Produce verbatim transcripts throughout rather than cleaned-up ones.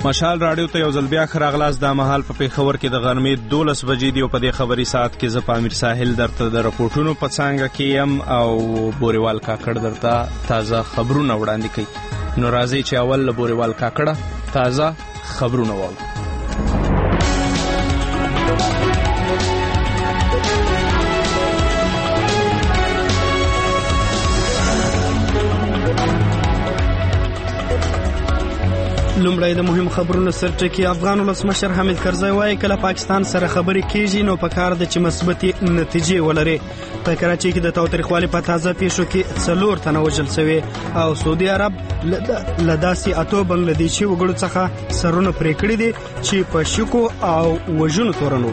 مشال رادیو ته یو ځل بیا ښه راغلاست. دا مهال په پېښور کې د غرمې دولس بجې دي او په دې خبري ساعت کې زه په امیر ساحل درته د رپورټونو په څانګه کې یم او بوريوال کاکړ درته تازه خبرونه وړاندې کوي. نو راځئ چې اول له بوريوال کاکړه تازه خبرونه واورو. لومړی د مهم خبرونو سرټکی. افغان ولسمشر حامد کرزی وایي کله پاکستان سره خبرې کیږي نو په کار ده چې مثبتې نتیجې ولري. په کراچۍ کې د تاوتریخوالي په تازه پیښو کې څلور تنه وژل شوي او سعودي عرب له داسې اتو بنګلادیشي وګړو څخه سرونه پرې کړي دي چې په شکو او وژنو تورنو.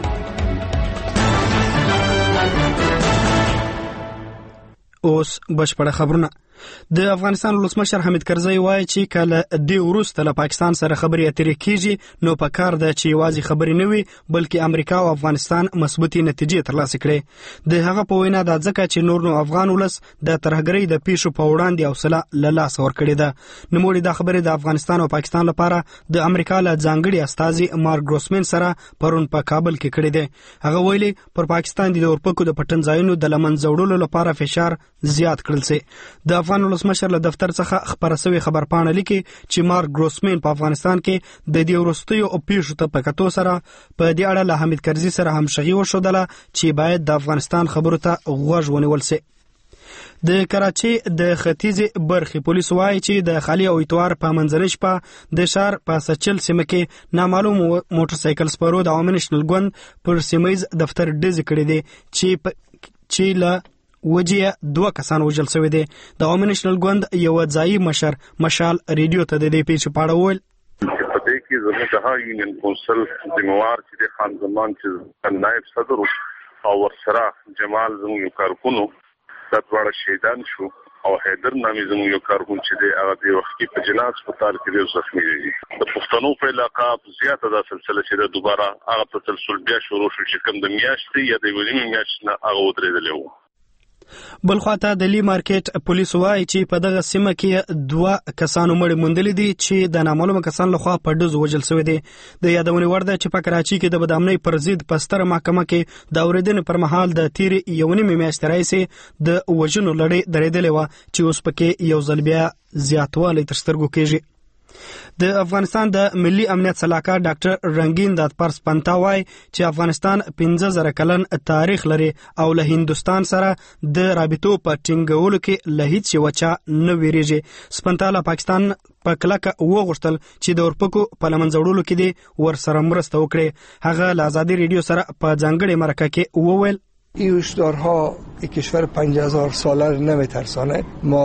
اوس بشپړه خبرونه. د افغانستان ولسمشر حامد کرزی وایي چې کله د وروسته له پاکستان سره خبرې اترې کیږي نو په کار ده چې یوازې خبرې نه وي بلکې امریکا او افغانستان مثبتې نتیجې ترلاسه کړي. د هغه په وینا دا ځکه چې نور نو افغان ولس د ترهګرۍ د پیښو په وړاندې حوصله له لاسه ورکړې ده. نوموړي دا خبرې د افغانستان او پاکستان لپاره د امریکا له ځانګړي استازي مارک ګروسمن سره پرون په کابل کې کړې ده. هغه ویلي پر پاکستان د اورپکو د پټن ځایونو د لمنځه وړلو لپاره فشار زیات کړل شي. د افغان ولسمشر له دفتر څخه خبر شوی خبرپاڼه لیکي چې مارک ګروسمن په افغانستان کې د دې وروستیو او پیښو ته په کتو سره په دې اړه له حامد کرزي سره همغږي وښودله چې باید د افغانستان خبرو ته غوږ ونیول شي. د کراچۍ د ختیځې برخې پولیس وایي چې د خالي او اتوار په منځنۍ شپه د ښار په سچل سیمه کې نامعلوم موټر سایکل سپرو د عوامي نېشنل ګوند پر سیمه ییز دفتر ډزې کړې دي چې چې له وجه دوه کسان وژل شوي دي. د عوامي نېشنل ګوند یو ځایي مشر مشال ریډیو ته د دې پیښې په اړه وویل په دې کې زموږ د یونین کونسل ذمہوار چې د خان زمان چې نائب صدر او ورسره جمال زموږ کارکونو د دواړه شهیدان شو او حیدر نامي زموږ یو کارکون چې د هغه د وخت کې په جناح هسپتال کې یو زخمي دي. د پښتنو په علاقه زیاته د سلسله چې دوباره هغه تسلسل بیا شروع شو چې کوم د میاشتې یا د ولیم میاشت نه هغه ودرېدلی و. بل خواته د لی مارکیټ پولیس وایي چې په دغه سیمه کې دوه کسانو مړي موندلي دي چې د نامعلومه کسان لخوا په ډزو وژل شوي دي. د یادونې وړ ده چې په کراچۍ کې د بدامنۍ پر ضد په ستره محکمه کې د اورېدنې پر مهال د تیرې یو نیمې میاشتې راهیسې د وژنو لړۍ درېدلې وه چې اوس پکې یو ځل بیا زیاتوالی تر سترګو کېږي. د افغانستان د ملي امنیت سلاکار ډاکټر رنگین دادپرس پنتا وایي چې افغانستان پنځه زره کلن تاریخ لري او له هندوستان سره د رابطو په ټینګولو کې له هیڅ یوه چا نه ویریږي. سپنتا له پاکستان په کلکه وغوښتل چې د اورپکو په لمنځه وړلو کې دې ورسره مرسته وکړي. هغه له ازادي ریډیو سره په ځانګړې مرکه کې وویل این هشدارها کشور پنجاه هزار ساله نمیترسانه. ما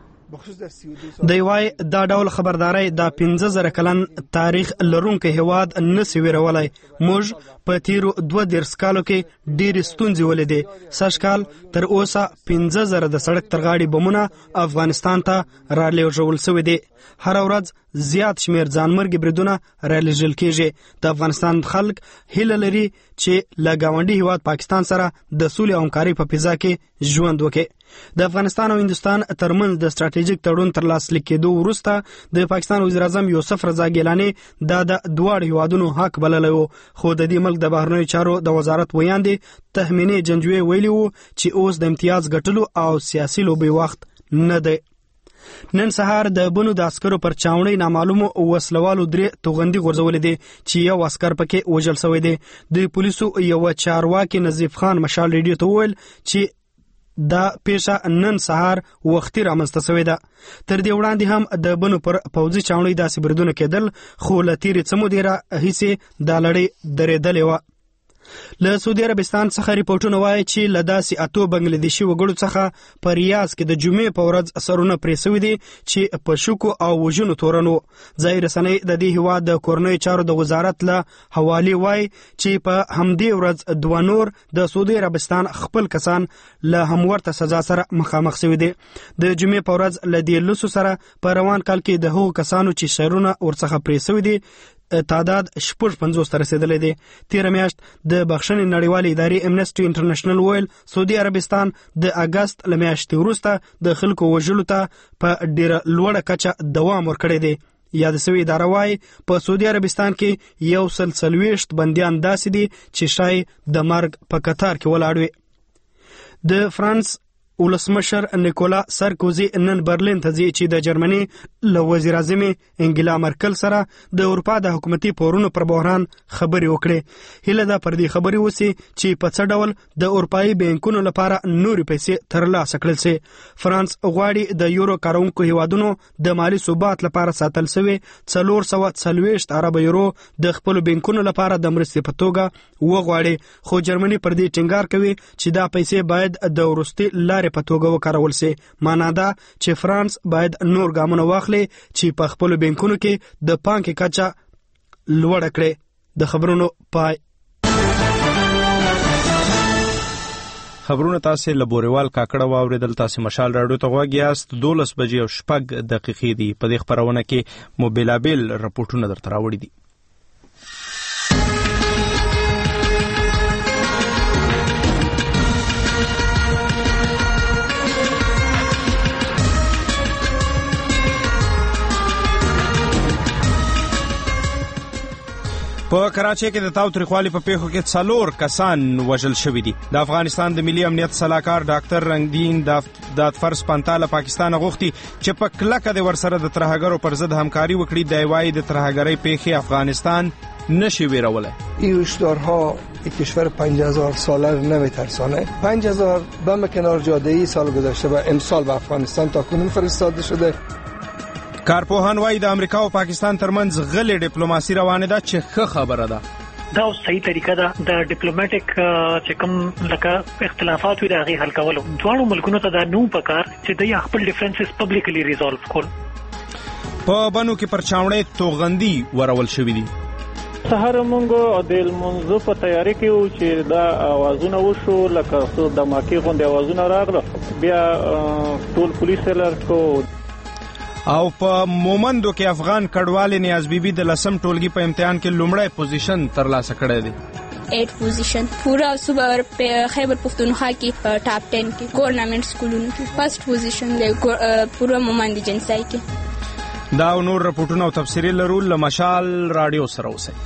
دی وای دا ډول خبرداري د پنځه زره کلن تاریخ لرونکي هواد نسی ویرولای. موږ په تیرو دوه دیرش کالو کې ډېرې ستونزې ولیدې. سږ کال تر اوسه پنځه زره د سړک تر غاړې بمونه افغانستان ته رالیږل شوي دي. هر ورځ زیات شمیر ځانمرګي بریدونه رالیږل کېږي. د افغانستان خلک هیله لري چې له ګاونډي هیواد پاکستان سره د سولې او همکارۍ په فضا کې ژوند وکړي. د افغانستان او هندوستان ترمنځ د ستراتیژیک تړون تر لاسلیک کېدو وروسته د پاکستان وزیر اعظم یوسف رضا ګیلاني دا د دواړو هیوادونو حق بللی و، خو د دې ملک د بهرنیو چارو د وزارت ویاندې تهمینې جنجوی ویلي وو چې اوس د امتیاز ګټلو او سیاسي لوبې وخت نه دی. نن سهار د بنو د عسکرو پر چاونۍ نامعلومو وسلوالو درې توغندي غورځولې دي چې یو عسکر پکې وژل شوی دی. د پولیسو یو چارواکي نظیف خان مشال ریډیو ته وویل چې دا پیښه نن سهار وختي رامنځته شوې ده. تر دې وړاندې هم د بنو پر پوځي چاونۍ داسې بریدونه کېدل، خو له تیرې څه مودې راهیسې دا لړۍ درېدلې وه. له سعودي عربستان څخه ریپورټونه وایي چې له داسې اتو بنګلادیشي وګړو څخه په ریاض کې د جمعې په ورځ سرونه پرې شوي دي چې په شکو او وژنو تورن وو. ځایي رسنۍ د دې هیواد د کورنیو چارو د وزارت له حوالې وایي چې په همدې ورځ دوه نور د سعودي عربستان خپل کسان له همورته سزا سره مخامخ شوي دي. د جمعې په ورځ له دې لسو سره په روان کال کې د هغو کسانو چې سرونه ورڅخه پرې شوي دي تعداد شپږ پنځوس ته رسیدلی دی. تیره میاشت د بخښنې نړیوالې ادارې امنسټي انټرنیشنل ویل سعودي عربستان د اګست له میاشتې وروسته د خلکو وژلو ته په ډېره لوړه کچه دوام ورکړی دی. یاد شوې اداره وايي په سعودي عربستان کې یو سل څلوېښت بندیان داسې دي چې شاید د مرګ په قطار کې ولاړ وي. د فرانس ولسمشر نیکولا سارکوزي نن برلین ته ځي چې د جرمني له وزیر اعظم انګلا مرکل سره د اروپا د حکومتي پورونو پر بحران خبرې وکړي. هیله ده پر دې خبرې وسی چې په څه ډول د اروپایي بانکونو لپاره نورې پیسې ترلاسه کړل شي. فرانس غواړي د یورو کارونکو هیوادونو د مالی ثبات لپاره ساتل شوی څلور سوه څلوېښت ارب یورو د خپل بانکونو لپاره د مرستې په توګه وغواړي، خو جرمني پر دې ټینګار کوي چې دا پیسې باید د وروستي لارې په توګه وکارول شي. معنا ده چې فرانس باید نور ګامونه واخلي چې په خپل بانکونو کې د پانګې کچه لوړه کړي. د خبرونو پای. خبرونه تاسو له بوريوال کاکړه واوریدل. تاسو مشال راډیو ته غوږ یاست. دولس بجې او شپږ دقیقې دي. په دې خبرونه کې مو بیلابیل راپورټونه درته راوړي دي. په کراچۍ کې د تاوتریخوالي په پیښو کې څلور کسان وژل شوي دي. د افغانستان د ملي امنیت صلاحکار ډاکټر رنگدین دادفرس پنتا له پاکستان غوښتي چې په کلکه د ورسره د ترهګرو پر ضد همکاري وکړي. دی وايي د ترهګرۍ پیښې افغانستان نشي ویرولای. این هشدارها کشور پنج هزار ساله رو نمیترسانه. پنج هزار بم کنار جاده‌ای سال گذشته و امسال به افغانستان تاکنون فرستاده شده. کارپوهان وايي د امریکا او پاکستان ترمنځ غلې ډیپلوماسي روانه ده چې ښه خبره ده. دا صحیح طریقه ده د ډیپلوماټیک چې کوم لکه اختلافات وي د هغې حل کولو. دواړو ملکونو ته دا نو پکار چې دوی خپل ډیفرنسز پبلیکلی ریزالو کول. په بنو کې پر چاونړې توغندي ورول شوي دي. سهار مونږ د لمونځ په تیاری کې وو چې دا اوازونه وشو لکه د ماکې غوندې اوازونه راغله. بیا ټول پولیس الرټ کو. او په مومندو کې افغان کډوال نیاز بیبي د لسم ټولګي په امتحان کې لومړی پوزیشن ترلاسه کړی دی. ایٹ پوزیشن پورا صوبہ خیبر پختونخوا کې ټاپ ټین کې ګورنمنت سکولونو کې فرست پوزیشن دی پورا مومند جنسای کې. دا نور رپورټونه او تفسیری لرو له مشال رادیو سره اوسئ.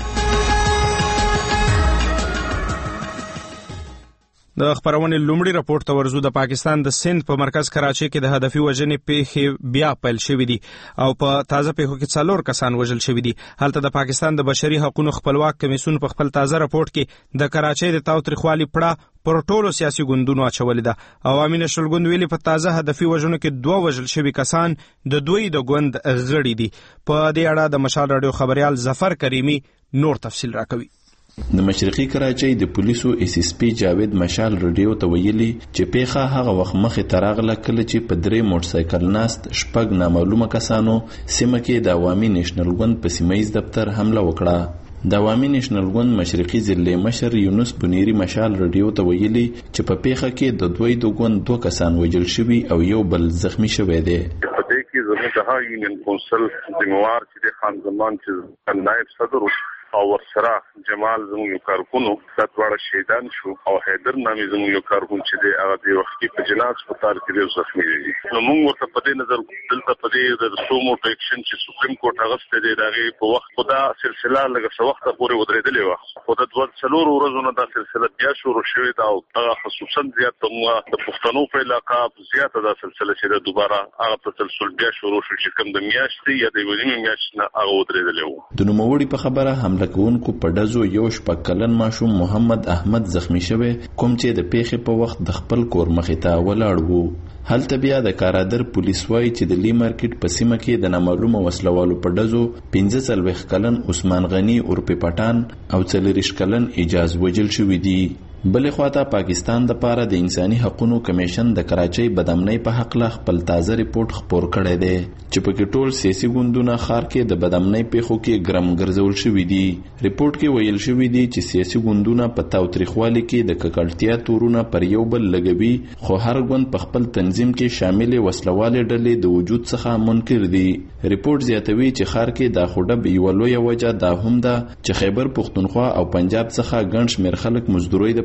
د خبرونې لومړی راپورټ ته ورزو. د پاکستان د سند په مرکز کراچۍ کې د هدفي وژنې پیښې بیا پیل شوې دي او په تازه پیښو کې څلور کسان وژل شوي دي. هلته د پاکستان د بشري حقوقو خپلواک کمیسیون په خپل تازه راپورټ کې د کراچۍ د تاوتریخوالي پړه پر ټولو سیاسي ګوندونو اچولې ده. عوامي نشل ګوند ویلي په تازه هدفي وژنو کې دوه وژل شوي کسان د دوی د ګوند غړي دي. په دې اړه د مشال رادیو خبريال ظفر کریمی نور تفصیل راکوي. د مشرقي کراچۍ د پولیسو اس اس پی جاوید مشال رادیو ته ویلي چې پیښه هغه وخت مخې ته راغله کله چې په درې موټر سایکل ناست شپږ نامعلومه کسانو سیمه کې د عوامي نېشنل ګوند په سیمهییز دفتر حمله وکړه. د عوامي نېشنل ګوند مشرقي ضلع مشر یونس بنيري مشال رادیو ته ویلي چې په پیښه کې د دوی د ګوند دوه کسان وژل شوي او یو بل زخمی شوی دی. په دې کې زموږ د هغه یونین کونسل ذمہوار چې د خان زمان چې نائب صدر او ورسره جمال زموږ یو کارکونو د دواړه شهیدان شو او حیدر نامي زموږ یو کارکون چې د هغه د وخت په جناز هسپتال کې ډېر زخمي دي. نو موږ ورته په دې نظر دلته په دې د سومو اکشن چې سپریم کورټ هغه دی دغه په وخت خدا سلسله لږه څه وخت پورې ودرېدلې و. خو د دوه څلور ورځې دا سلسله بیا شروع شوې ده او هغه خصوصا زیات د پښتنو په علاقې زیاته دا سلسله چې د دوباره هغه تسلسل بیا شروع شو چې کوم د میاشتې یا د ونیمې میاشتې نه هغه ودرېدلې و. د نوموړي په خبره حمله کوونکو په ډزو یو شپږ کلن ماشوم محمد احمد زخمی شوی کوم چې د پیښې په وخت د خپل کور مخې ته ولاړ وو. هلته بیا د کارادر پولیس وایي چې د لی مارکیټ په سیمه کې د نامعلومه وسلوالو په ډزو پنځه څلوېښت کلن عثمان غني اورپي پټان او څلوېښت کلن اجاز وژل شوي دي. بلې خواته پاکستان د پاره د انساني حقوقو کمیشن د کراچۍ بدامنۍ په حق له خپل تازه ریپورت خپور کړی دی چې پکې ټول سیاسي ګوندونه ښار کې د بدامنۍ پیښو کې ګرم ګرځول شوي دي. ریپورت کې ویل شوي دي چې سیاسي ګوندونه په تاوتریخوالي کې د ککړتیا تورونه پر یو بل لګوي، خو هر ګوند په خپل تنظیم کې شاملې وسلوالې ډلې د وجود څخه منکر دي. ریپورت زیاتوي چې ښار کې دا خوډه یوه لویه وجه دا هم ده چې خیبر پښتونخوا او پنجاب څخه ګڼ شمېر خلک مزدورۍ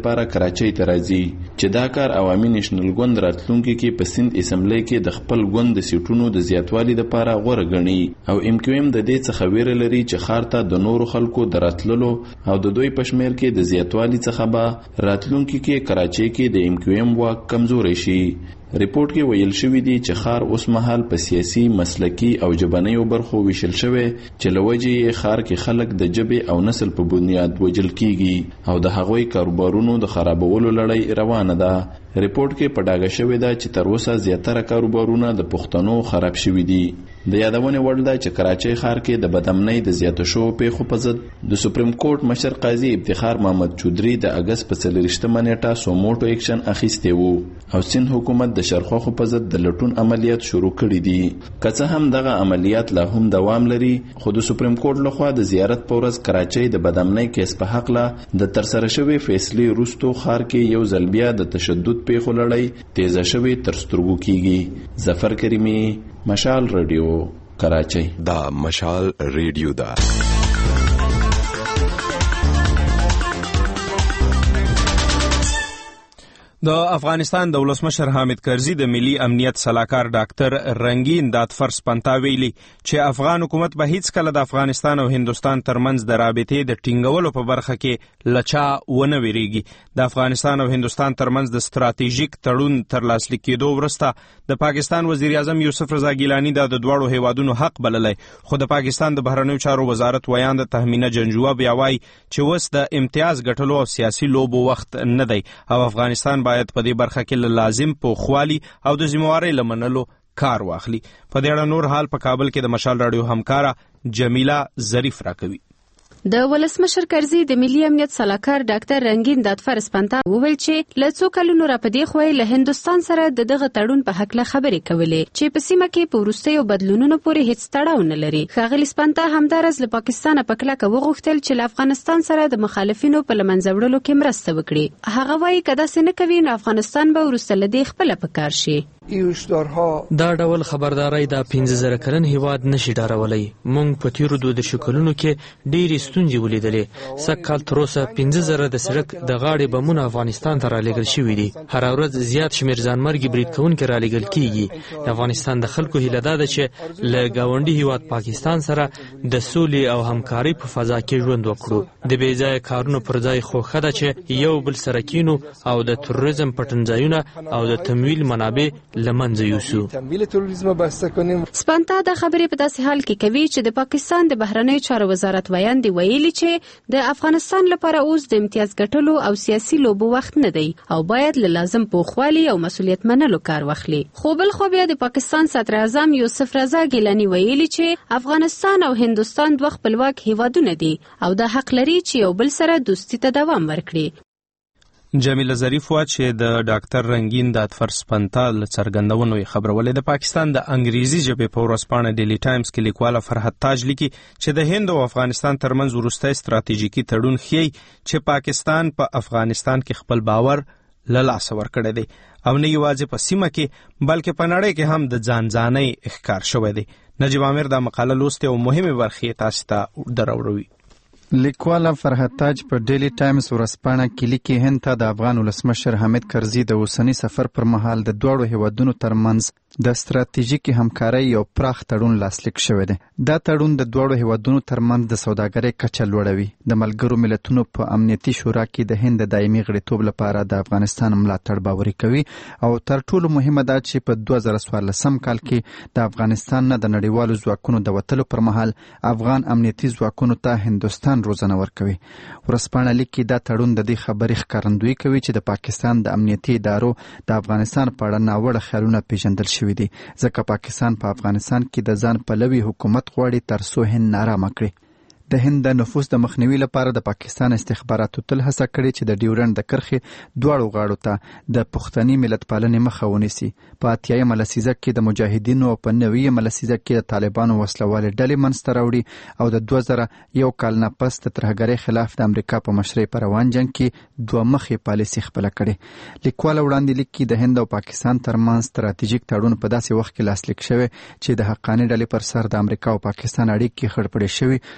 لپاره کراچۍ ته راځي چې دا کار عوامي نېشنل ګوند راتلونکي کې په سند اسمبلی کې د خپل ګوند د سیټونو د زیاتوالي لپاره غوره ګڼي او ام کیو ایم د دې څخه ویره لري چې ښار ته د نورو خلکو د راتللو او د دوی په شمېر کې د زیاتوالي څخه به راتلونکي کې کراچۍ کې د ام کیو ایم واک کمزوری شي. ریپورت کې ویل شوی دی چې ښار اوس مهال په سیاسي، مسلکي او ژبنیو برخو ویشل شوی چې له وجې یې ښار کې خلک د ژبې او نسل په بنیاد وژل کیږي او د هغوی کاروبارونو د خرابولو لړۍ روانه ده. ریپورت کې په ډاګه شوی ده چې تر اوسه زیاتره کاروبارونه د پښتنو خراب شوي دي. د یادونې وړ ده چې کراچۍ ښار کې د بدامنۍ د زیاتو شوو پیښو په ضد د سپریم کورټ مشر قاضي افتخار محمد چودري د اګست په څلرویشتمه نیټه سوموټو اکشن اخیستی وو او سند حکومت د شرخوخو په ضد د لټون عملیات شروع کړي دي. که څه هم دغه عملیات لا هم دوام لري، خو د سپریم کورټ لخوا د زیارت په ورځ کراچۍ د بدامنۍ کیس په حقله د ترسره شوې فیصلې وروسته ښار کې یو ځل بیا د تشدد پیښو لړۍ تیزه شوې تر سترګو کیږي. ظفر کریمی، مشال رادیو، کراچۍ. دا مشال رادیو دا د افغانستان د ولسمشر حامد کرزي د ملي امنیت سلاکار ډاکټر رنگین دادفر سپنتا ویلي چې افغان حکومت به هیڅ کله د افغانستان او هندستان ترمنځ د رابطې د ټینګولو په برخه کې لچا ونه ویریږي. د افغانستان او هندستان ترمنځ د ستراتیژیک تړون تر لاسلیک کېدو وروسته د پاکستان وزیر اعظم یوسف رضا ګیلانی د دواړو هیوادونو حق بللی، خو د پاکستان د بهرنیو چارو وزارت ویاند تهمینه جنجوه بیا وایي چې اوس د امتیاز ګټلو او سیاسي لوبو وخت نه دی او افغانستان باید په دې برخه کې لازم پوخوالي او د ذمہوارۍ لمنلو کار واخلي. په دې اړه نور حال په کابل کې د مشال رادیو همکاره جمیله ظریف راکوي. د ولسمشر کرزي د ملي امنیت سلاکار ډاکټر رنگین دادفر سپنتا وویل چې له څو کلونو راپدې خوې له هندستان سره د دغه تړون په حق له خبرې کولې چې په سیمه کې په وروستیو بدلونونو پورې هیڅ تړاو نه لري. ښاغلي سپنتا همدارس له پاکستان په کلکه وغوښتل چې له افغانستان سره د مخالفینو په لمنځه وړلو کې مرسته وکړي. هغه وایي که داسې نه کوي نو افغانستان به وروسته له دې خپله په کار شي. دا ډول خبرداري د پنځه زره کلن هیواد نشي ډارولی. موږ په تیرو دوه دېرشو کلونو کې ډېرې ستونزې ولیدلې. سږ کال تر اوسه پنځه زره د سړک د غاړې بمونه افغانستان ته رالېږل شوي دي. هره ورځ زیات شمېر ځانمرګي برید کوونکي رالېږل کېږي. د افغانستان د خلکو هیله دا ده چې له ګاونډي هیواد پاکستان سره د سولې او همکارۍ په فضا کې ژوند وکړو. د بې ځایه کارونو پر ځای خو ښه ده چې یو بل سره کینو او د تروریزم پټنځایونه او د تمویل منابع لمنځه یوسو. سپنتا د خبرې په داسې حال کې کوي چې د پاکستان د بهرنیو چارو وزارت ویاندې ویلي چې د افغانستان لپاره اوس د امتیاز ګټلو او سیاسي لوبو وخت نه دی او باید له لازم پوخوالي او مسؤلیت منلو کار واخلي. خو بل خو بیا د پاکستان صدر اعظم یوسف رضا ګیلانی ویلي چې افغانستان او هندستان دوه خپلواک هیوادونه دي او د حق لري چې یو بل سره دوستي ته دوام ورکړي. جمیله ظریف وا چې د ډاکټر رنگین دادفر سپنتا له څرګندونو یې خبرولې. د پاکستان د انګریزي ژبې په ورځپاڼه ډیلی ټایمز کې لیکواله فرحت تاج لیکي چې د هند او افغانستان ترمنځ وروستی ستراتیژیکي تړون ښیي چې پاکستان په افغانستان کې خپل باور له لاسه ورکړی دی او نه یوازې په سیمه کې بلکې په نړۍ کې هم د ځان ځانۍ ښکار شوی دی. نجیب عامر دا مقاله لوستې او مهمې برخې تاسو ته دراوړوي. لیکواله فرحت تاج په ډیلی ټایمز ورځپاڼه کې لیکي هند ته د افغان ولسمشر حامد کرزي د اوسني سفر پر مهال د دواړو هیوادونو ترمنځ د ستراتیژیکي همکارۍ یو پراخ تړون لاسلیک شوی دی. دا تړون د دواړو هیوادونو ترمنځ د سوداګرۍ کچه لوړوي. د ملګرو ملتونو په امنیتي شورا کې د هند د دایمي غړیتوب لپاره د افغانستان ملاتړ باوري کوي او تر ټولو مهمه دا چې په دوه زره څوارلسم کال کې د افغانستان نه د نړیوالو ځواکونو د وتلو پر مهال افغان امنیتي ځواکونو ته هندستان روزنه ورکوي. ورځپاڼه لیکي دا تړون د دې خبرې ښکارندویي کوي چې د پاکستان د امنیتي ادارو د افغانستان په اړه ناوړه خیالونه پیژندل شوي دي ځکه پاکستان په افغانستان کې د ځان پلوي حکومت غواړي تر څو هند نارامه کړي. د هند د نفوذ د مخنیوي لپاره د پاکستان استخباراتو تل هڅه کړې چې د ډیورنډ د کرښې دواړو غاړو ته د پښتني ملت پالنې مخه ونیسي. په اتیایمه لسیزه کې د مجاهدینو او په نویمه لسیزه کې د طالبانو وسلوالې ډلې منځته راوړي او د دوه زره یو کال نه پس د ترهګرۍ خلاف د امریکا په مشرۍ په روان جنګ کې دوه مخې پالیسي خپله کړې. لیکواله وړاندې لیکي د هند او پاکستان ترمنځ ستراتیژیک تړون په داسې وخت کې لاسلیک شوی چې د حقاني ډلې پر سر د امریکا او پاکستان اړیکې خړپړې شوي او افغانستان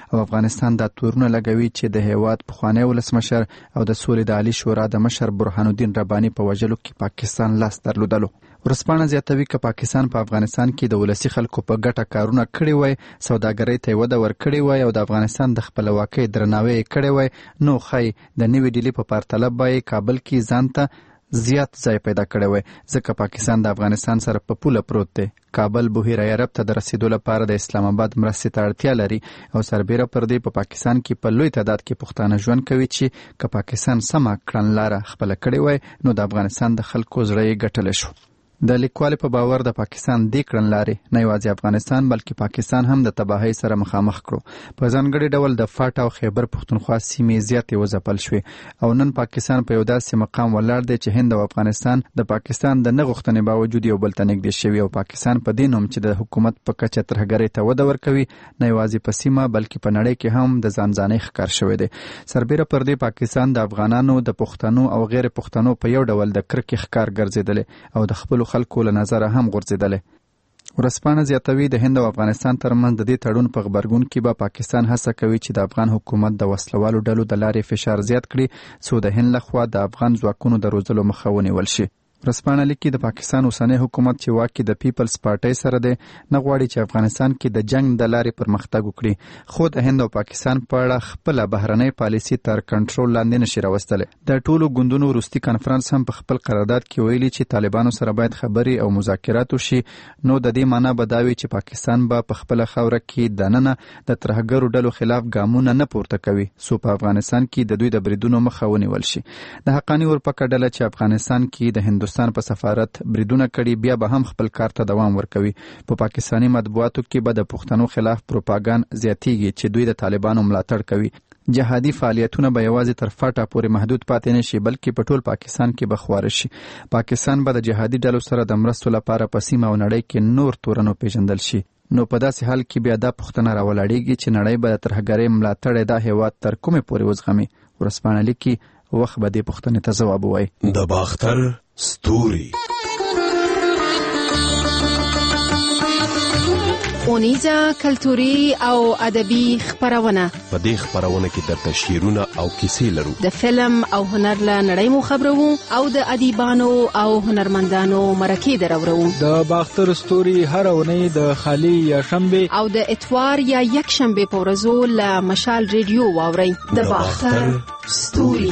افغانستان دا تورونه لګوي چې د هیواد پخوانی ولسمشر او د سولې د عالی شورا د مشر برهان الدین رباني په وژلو کې پاکستان لاس درلودلو. ورسپانه زیاتوي که پاکستان په افغانستان کې د ولسی خلکو په ګټه کارونه کړي وای، سوداګرۍ ته وده ورکړي وای او د افغانستان د خپلواکۍ درناوی کړي وای، نو خی د نوې ډیلی په پرتله به کابل کې ځانته زیات ځای پیدا کړی وای، ځکه پاکستان د افغانستان سره په پوله پروت دی. کابل بحیره عرب ته د رسیدو لپاره د اسلام آباد مرستې ته اړتیا لري او سربیره پر دې په پاکستان کې په لوی تعداد کې پښتانه ژوند کوي چې که پاکستان سمه کړنلاره خپله کړې وای نو د افغانستان د خلکو زړه یې ګټلی شو. د لیکوالې په باور د پاکستان دې کړنلارې نه یوازې افغانستان بلکې پاکستان هم د تباهۍ سره مخامخ کړو. په ځانګړي ډول د فاټ او خیبر پښتونخوا سیمې زیاتې وځپل شوې او نن پاکستان په یو داسې مقام ولاړ دی چې هند او افغانستان د پاکستان د نه غوښتنې باوجود یو بل ته نږدې شوي او پاکستان په دې نوم چې د حکومت په کچه ترهګرۍ ته وده ورکوي نه یوازې په سیمه بلکې په نړۍ کې هم د ځانځانۍ ښکار شوی دی. سربیره پر دې پاکستان د افغانانو د پښتنو او غیر پښتنو په یو ډول د کرکې ښکار ګرځېدلی او د خپلو خلکو له نظره هم غورځېدلی. ورسپانه زیاتوي د هند او افغانستان ترمنځ د دې تړون په غبرګون کې به پاکستان هڅه کوي چې د افغان حکومت د وسلوالو ډلو د لارې فشار زیات کړي څو د هند لخوا د افغان ځواکونو د روزلو مخه ونیول شي. ورسپانه لیکي د پاکستان اوسنی حکومت چې واک کې د پیپلز پارټۍ سره دی نه غواړي چې افغانستان کې د جنگ د لارې پرمختګ وکړي، خو د هند او پاکستان په اړه خپله بهرنۍ پالیسي تر کنټرول لاندې نشي راوستلی. د ټولو ګوندونو وروستي کنفرانس هم په خپل قرارداد کې ویلي چې طالبانو سره باید خبرې او مذاکرات وشي، نو د دې معنا به دا وي چې پاکستان به په خپله خاوره کې دننه د ترهګرو ډلو خلاف ګامونه نه پورته کوي څو په افغانستان کې د دوی د بریدونو مخه ونیول شي. د حقاني اورپکه ډله چې افغانستان کې د هندوستان په سفارت بریدونه کړي بیا به هم خپل کار ته دوام ورکوي. په پاکستاني مطبوعاتو کې به د پښتنو خلاف پروپاګاندا زیاتیږي چې دوی د طالبانو ملاتړ کوي. جهادي فعالیتونه به یوازې تر فاټا پورې محدود پاتې نشي بلکې په ټول پاکستان کې به خواره شي. پاکستان به د جهادي ډلو سره د مرستو لپاره په سیمه او نړۍ کې نور تورنو پیژندل شي. نو په داسې حال کې بیا دا پوښتنه راولاړېږي چې نړۍ به د ترهګرۍ ملاتړی دا هیواد تر کومې پورې وزغمي. ورسپانه لیکي وخت به دې پوښتنې ته ځواب ووایي. د باختر ستوري اونیزه کلتوري او ادبي خبرونه. په دې خبرونه کې درته شعرونه او کیسې لرو. د فلم او هنر له نړۍ مو خبرو او د ادیبانو او هنرمندانو مرکې درورو. د باختر ستوري هر اونۍ د خالی یا شنبه او د اتوار یا یک شنبه په ورځو له مشال ریډیو واورئ. د باختر ستوري.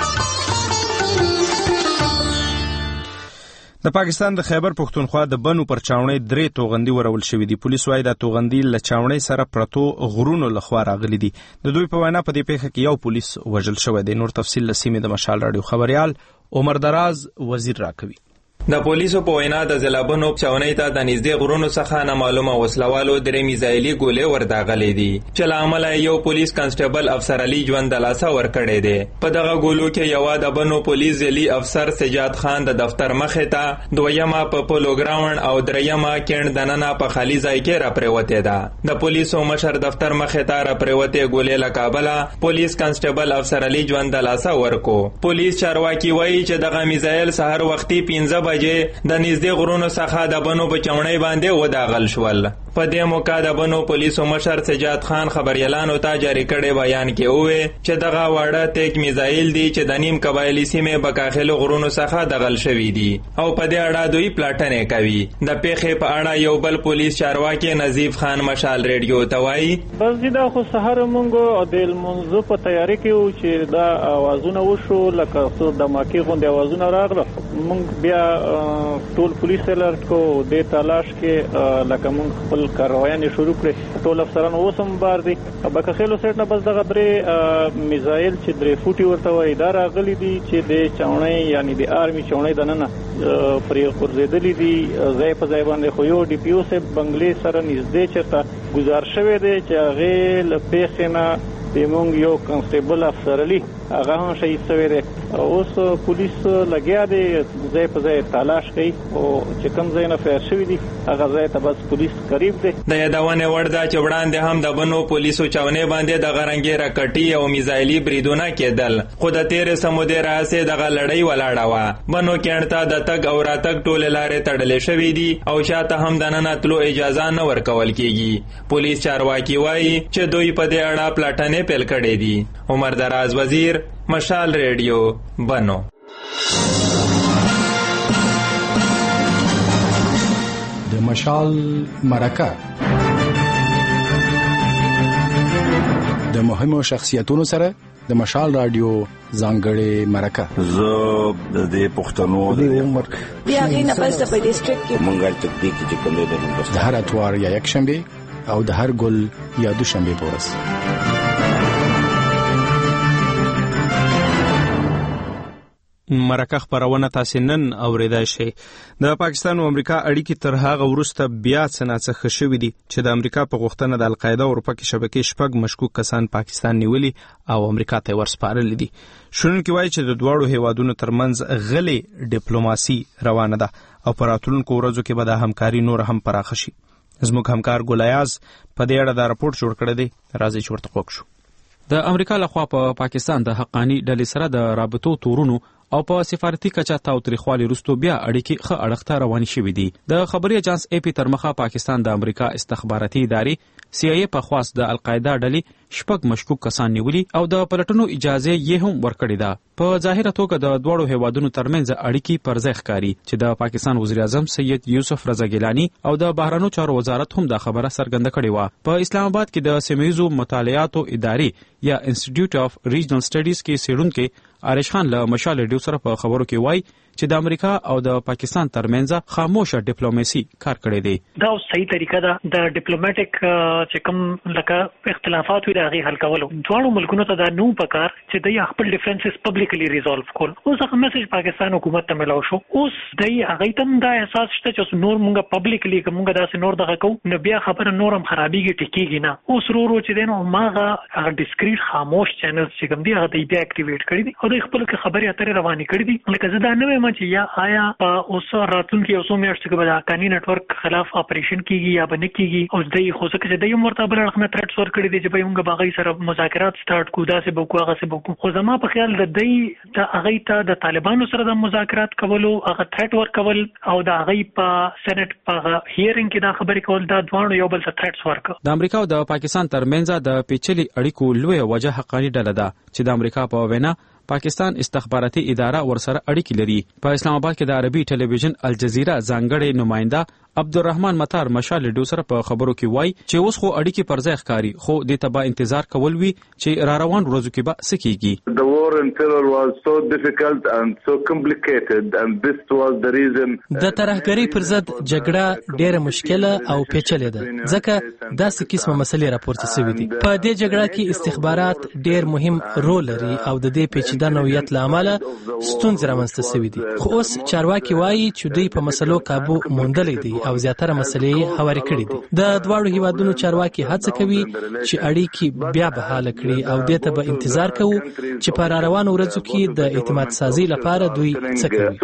د پاکستان د خیبر پښتونخوا د بنو پر چاونۍ درې توغندي ورول شوې دي. پولیس وايي دا توغندي له چاونۍ سره پرتو غرونو لخوا راغلي دي. د دوی په وینا په دې پیښه کې یو پولیس وژل شوی دی. نور تفصیل له سیمې د مشال راډیو خبريال عمر دراز وزیر راکوي. د پولیسو په وینا د ضلعبنو چاونۍ ته د نږدې غرونو څخه نامعلومه وسلوالو درې میزایلي ګولې ورداغلې دي چې له امله یو پولیس کانسټیبل افسر علي ژوند د لاسه ورکړی دی. په دغه ګولو کې یوه د بنو پولیس ځلي افسر سجاد خان د دفتر مخې ته، دویمه په پولو ګراوند او دریمه کیڼ دننه په خالي ځای کې راپرېوتې ده. د پولیسو مشر دفتر مخې ته راپرېوتې ګولې له کابله پولیس کانسټیبل افسر علي ژوند د لاسه ورکو. پولیس چارواکي وایي چې دغه میزایل سهار وختي پنځه بجې د نږدې غرونو څخه د بنو په چاونۍ باندې وداغل شول. په دې موقع د بنو پولیسو مشر سجاد خان خبريالانو ته جاری کړي بیان کې وویل چې دغه واړه تیک میزایل دي چې د نیم قبایلي سیمې بکاخلو غرونو څخه دغل شوي دي او په دې اړه دوی پلاټنې کوي. د پیښې په اړه یو بل پولیس چارواکي نظیف خان مشال ریډیو ته وایي بس دا خو سحر مونږ د منځو په تیاری کې و چې دا اوازونه وشو لکه څو د ماکي غونډه اوازونه راغله. مونږ بیا ټول پولیس الرټ کو د تلاش کې لکه مونږ خپل کاروایانې شروع کړې. ټول افسران اوسم بار دي بکاخلو سیټ نه بس دغه درې میزایل چې درې فوټي ورته وایي دا راغلي دي چې د چاونۍ یعنی د آرمي چاونۍ دننه پرې غورځېدلي دي. ځای په ځای باندې خو یو ډي پي او صاحب بنګلې سره نږدې چېرته ګزار شوی دی چې هغې له پیښې نه د مونږ یو کنسټیبل افسر علي هغه هم شهید شوی دی. اوس پولیس لګیا دي ځای په ځای تلاش کوي او چې کوم ځای نه فیر شوی دي هغه ځای ته بس پولیس قریب دي. د یادونه وړ ده چې وړاندې هم د بنو پولیسو چاونې باندې د غرنګي راکټي او میزایلي بریدونه کېدل، خو د تیر سمودي راځي دغه لړۍ ولاړه و. بنو کېنټا د تګ او راتګ ټول لارې تړلې شوې دي او شاته هم د ننوتلو اجازه نه ورکول کیږي. پولیس چارواکي وایي چې دوی په دې اړه پلاټنې پیل کړې دي. عمر دراز وزیر، مشال ریډیو، بنو. د مشال مرکه د مهمو شخصیتونو سره د مشال رادیو ځانګړې مرکه. زه د دې پښتنو د عمر بیا غینه پس په ډیسټریکټ کې مونږه تطبیق چې کومه ده د هر اتوار یا یک شنبه او د هر ګل یا دوشنبه پورس. مرکه خبرونه تاسو نن اوریدای شئ. د پاکستان او امریکا اړیکې تر هغه وروسته بیا څنګه ښه شوې دي چې د امریکا په غوښتنه د القاعده او اروپا کې شبکې شپږ مشکوک کسان پاکستان نیولي او امریکا ته ورسپارل دي. شنونکي وایي چې د دوړو هیوادونو ترمنځ غلې ډیپلوماسي روانه ده او په راتلونکو ورځو کې به د همکاري نور هم پراخه شي. زموږ همکار ګولیاز په دې اړه دا راپورټ جوړ کړی دی. راځي چې ورته وګورو. د امریکا لخوا په پا پاکستان د حقانی ډلې سره د رابطو تورونو او په سفارتي کچه تاوتریخوالي وروسته بیا اړیکې ښه اړخ ته روانې شوې دي. د خبري اجانس اي پي تر مخه پاکستان د امریکا استخباراتي ادارې سی آی ای په خواست د القاعده ډلې شپږ مشکوک کسان نیولي او د پلټنو اجازه یې هم ورکړې ده. په ظاهره توګه د دوړو هیوادونو ترمنځ اړیکې پر ځای ښکاري چې د پاکستان وزیر اعظم سید یوسف رضا ګیلانی او د بهرنیو چارو وزارت هم دا خبره څرګنده کړې و. په اسلام آباد کې د سیمه‌ییزو مطالعاتو ادارې یا انسټیټیوټ اف ریجنل سټډیز کې څېړونکي عارش خان له مشال ریډیو سره په خبرو کې وایي چې د امریکا او د پاکستان ترمنځ خاموشه ډیپلوماسي کار کړی دی. دا صحیح طریقه ده د ډیپلوماټیک چې کوم لکه اختلافات وي د هغه حل کولو. دواړو ملکونو ته دا نو پکار چې د خپل ډیفرنسز پبلکلی ریزولف کول. اوس هغه میسج پاکستان حکومت ته ملو شو. اوس د هغه تم دا احساس شته چې نور مونږه پبلکلی کومه داسې نور دغه کو نو بیا خبره نورم خرابېږي ټکیږي نه. اوس ورو ورو چې دینو ماغه هغه ډیسکریټ خاموش چینلز چې کوم دی هغه د بیا اکټیویټ کړی دي او د خپل خبرې اترې روانې کړې دي. لکه زه دا نه وایم چې یا آیا اوس راتلونکي اوسو میاشتې کې به د حقانی نتورک خلاف اپریشن کیږي یا به نه کیږي. او د خو څه چې د یو مرتبه بل رقم ترټ ور کړی دي چې به موږ باغی سره مذاکرات سٹارټ کو دا سه بوکو هغه سه بوکو. خو زما په خیال د دې د هغه ته د طالبانو سره د مذاکرات کولو هغه ترټ ور کول او د هغه په سېنات په هیرینګ کې دا خبرې کول دا دوه یو بل څه ترټ ور کړ. د امریکا او د پاکستان ترمنځ د پیچلي اړیکو لوی وجه حقانی ډله ده چې د امریکا په وینا پاکستان استخباراتي اداره ورسره اړیکې لري. په اسلام آباد کې د عربي ټلویزیون الجزیره ځانګړی نماینده عبدالرحمن مطار مشال ریډیو سره په خبرو کې وایي چې اوس خو اړیکې پر ځای ښکاري خو د تبا انتظار کول وی چې را روان ورځو کې به سکیږي. The war in terror was so difficult and so complicated and this was the reason. د ترهګری پر ضد جګړه ډېره مشکله او پیچلې ده ځکه داسې قسمه مسلې راپورته شوې دي. په دې جګړه کې استخبارات ډېر مهم رول لري او د دې پیچیده نوعیت له امله ستونزې رامنځته شوې دي. خو اوس چارواکي وایي چې دوی په مسلو کابو موندلې دي او زیاتره مسلې هواري کړې دي. د دواړو هیوادونو چارواکي هڅه کوي چې اړیکې بیا بحاله کړي او دې ته به انتظار کوو چې په را روانو ورځو کې د اعتماد سازي لپاره دوی څه کوي.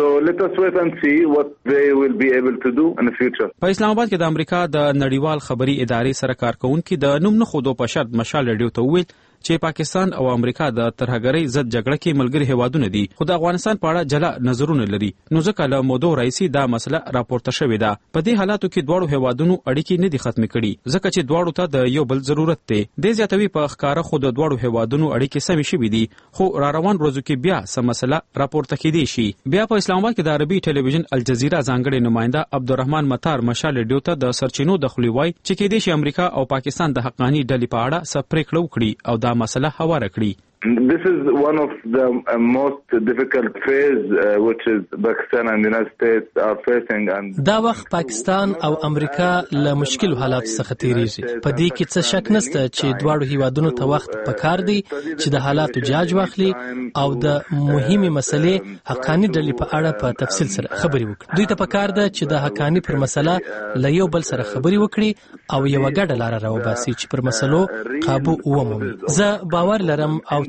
په اسلام آباد کې د امریکا د نړیوال خبري ادارې سره کارکونکي د نوم نه خودو په شرط مشال ریډیو ته وویل چې پاکستان او امریکا د ترهګرۍ ضد جګړه کې ملګري هیوادونه دي خو د افغانستان په اړه جلا نظرونه لري. نو ځکه له مودو راځي دا مسله راپورته شوې ده. په دې حالاتو کې دواړو هیوادونو اړیکې نه دي ختم کړي ځکه چې دواړو ته د یو بل ضرورت دی. د زیاتوي په ښکارا خو د دواړو هیوادونو اړیکې سمې شوې دي خو را روان ورځو کې بیا سم مسله راپورته کیدی شي. بیا په اسلام آباد کې د عربي ټلویزیون الجزیره ځانګړی نماینده عبدالرحمن مطار مشال ریډیو ته د سرچینو د خولي وای چې کېدې شي امریکا او پاکستان د حقانی ډلې په اړه څه پریکړه وکړي او دا مسله هواره کړي. This is one of the uh, most difficult phase uh, which is Pakistan and the United States are facing and دا وخت پاکستان او امریکا له مشکل حالات څخه تیریږي. په دې کې څه شک نشته چې دواړو هیوادونو ته وخت پکار دی چې د حالاتو جاج واخلي او د مهمه مسلې حقانی ډلې په اړه په تفصیل سره خبري وکړي. دوی ته پکار ده چې د حقانی پر مسله له یو بل سره خبري وکړي او یو ګډه لار راوباسي چې پر مسلو قابو ومومي. زه باور لرم او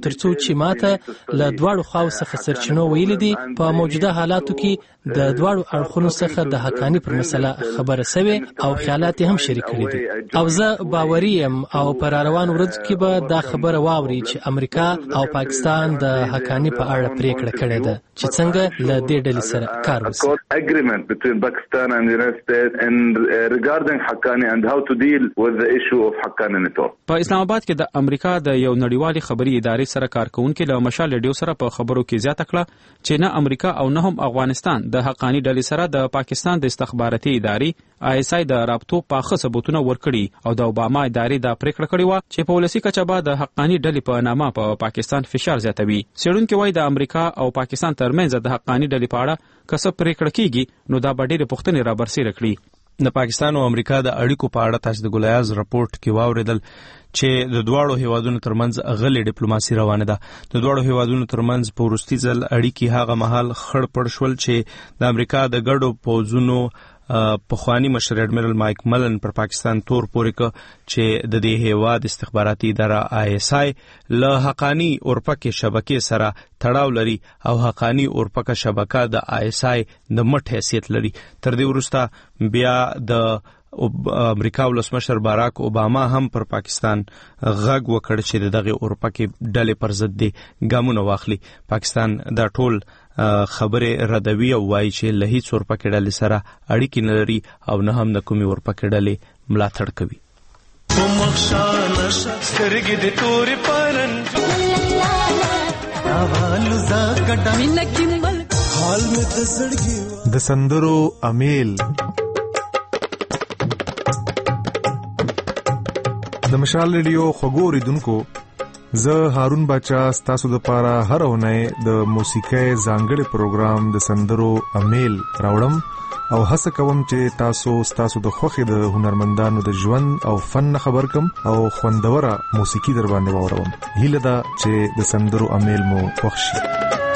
ترڅو چې ماته له دواړو خواو څخه سرچینو ویلي دي په موجوده حالاتو کې د دواړو اړخونو څخه د حقانی پر مسله خبره سوي او خیالات هم شریک کړي دي او زه باوري یم او پر روان ورځ کې به دا خبره واوري چې امریکا او پاکستان د حقانی په اړه پریکړه کړې ده چې څنګه له دې ډلې سره کار وشي. Agreement between Pakistan and the United States and uh, regarding Haqqani and how to deal with the issue of Haqqani network. په اسلام آباد کې د امریکا د یو نړیوالې خبري ادارې سره کارکونکو له مشال ریډیو سره په خبرو کې زیاته کړه چې نه امریکا او نه هم افغانستان د حقانی ډلې سره د پاکستان د استخباراتي ادارې آی اس آی د رابطو پاخه ثبوتونه ورکړي او د اوباما ادارې د پریکړه کړې و چې په ولسی کچه به د حقانی ډلې په نامه په پاکستان فشار زیاتوي. سیړونکو وايي د امریکا او پاکستان ترمنځ د حقانی ډلې په اړه کسب پریکړه کیږي نو دا به ډېرې پوښتنې را برسېره کړي. د پاکستان او امریکا د اړیکو په اړه تاسو د ګولیاز راپورټ کې واوریدل چې د دواړو هیوادونو ترمنځ غلې ډیپلوماسي روانه ده. د دواړو هیوادونو ترمنځ په وروستي ځل اړیکې هغه مهال خړ پړ شول چې د امریکا د ګډو پوځونو پخوانی مشر اډمیرل مایک ملن پر پاکستان تور پورې ک چې د دې هیواد استخباراتي اداره آی اس آی له حقانی اورپکه شبکې سره تړاو لري او حقانی اورپکه شبکه د آی اس آی د مټ حیثیت لري. تر دې وروسته بیا د امریکا ولسمشر باراک اوباما هم پر پاکستان غږ وکړ چې دغه اورپکه ډلې پر ضد دي ګامونه واخلي. پاکستان دا ټول خبره ردوي او وایي چې له هیڅ اورپکه ډلې سره اړیکې نه لري او نه هم د کومې اورپکه ډلې ملاتړ کوي. د سندرو امیل د مشال ریډیو خبرو ریدونکو زه هارون بچا ستاسو د پاره هر اونۍ د موسیقۍ ځانګړي پروګرام د سندرو امیل راوړم او هڅه کوم چې تاسو ستاسو د خوښې د هنرمندانو د ژوند او فن خبر کم او خوندوره موسیقي در باندې واوروم. هیله ده چې د سندرو امیل مو خوښ شي.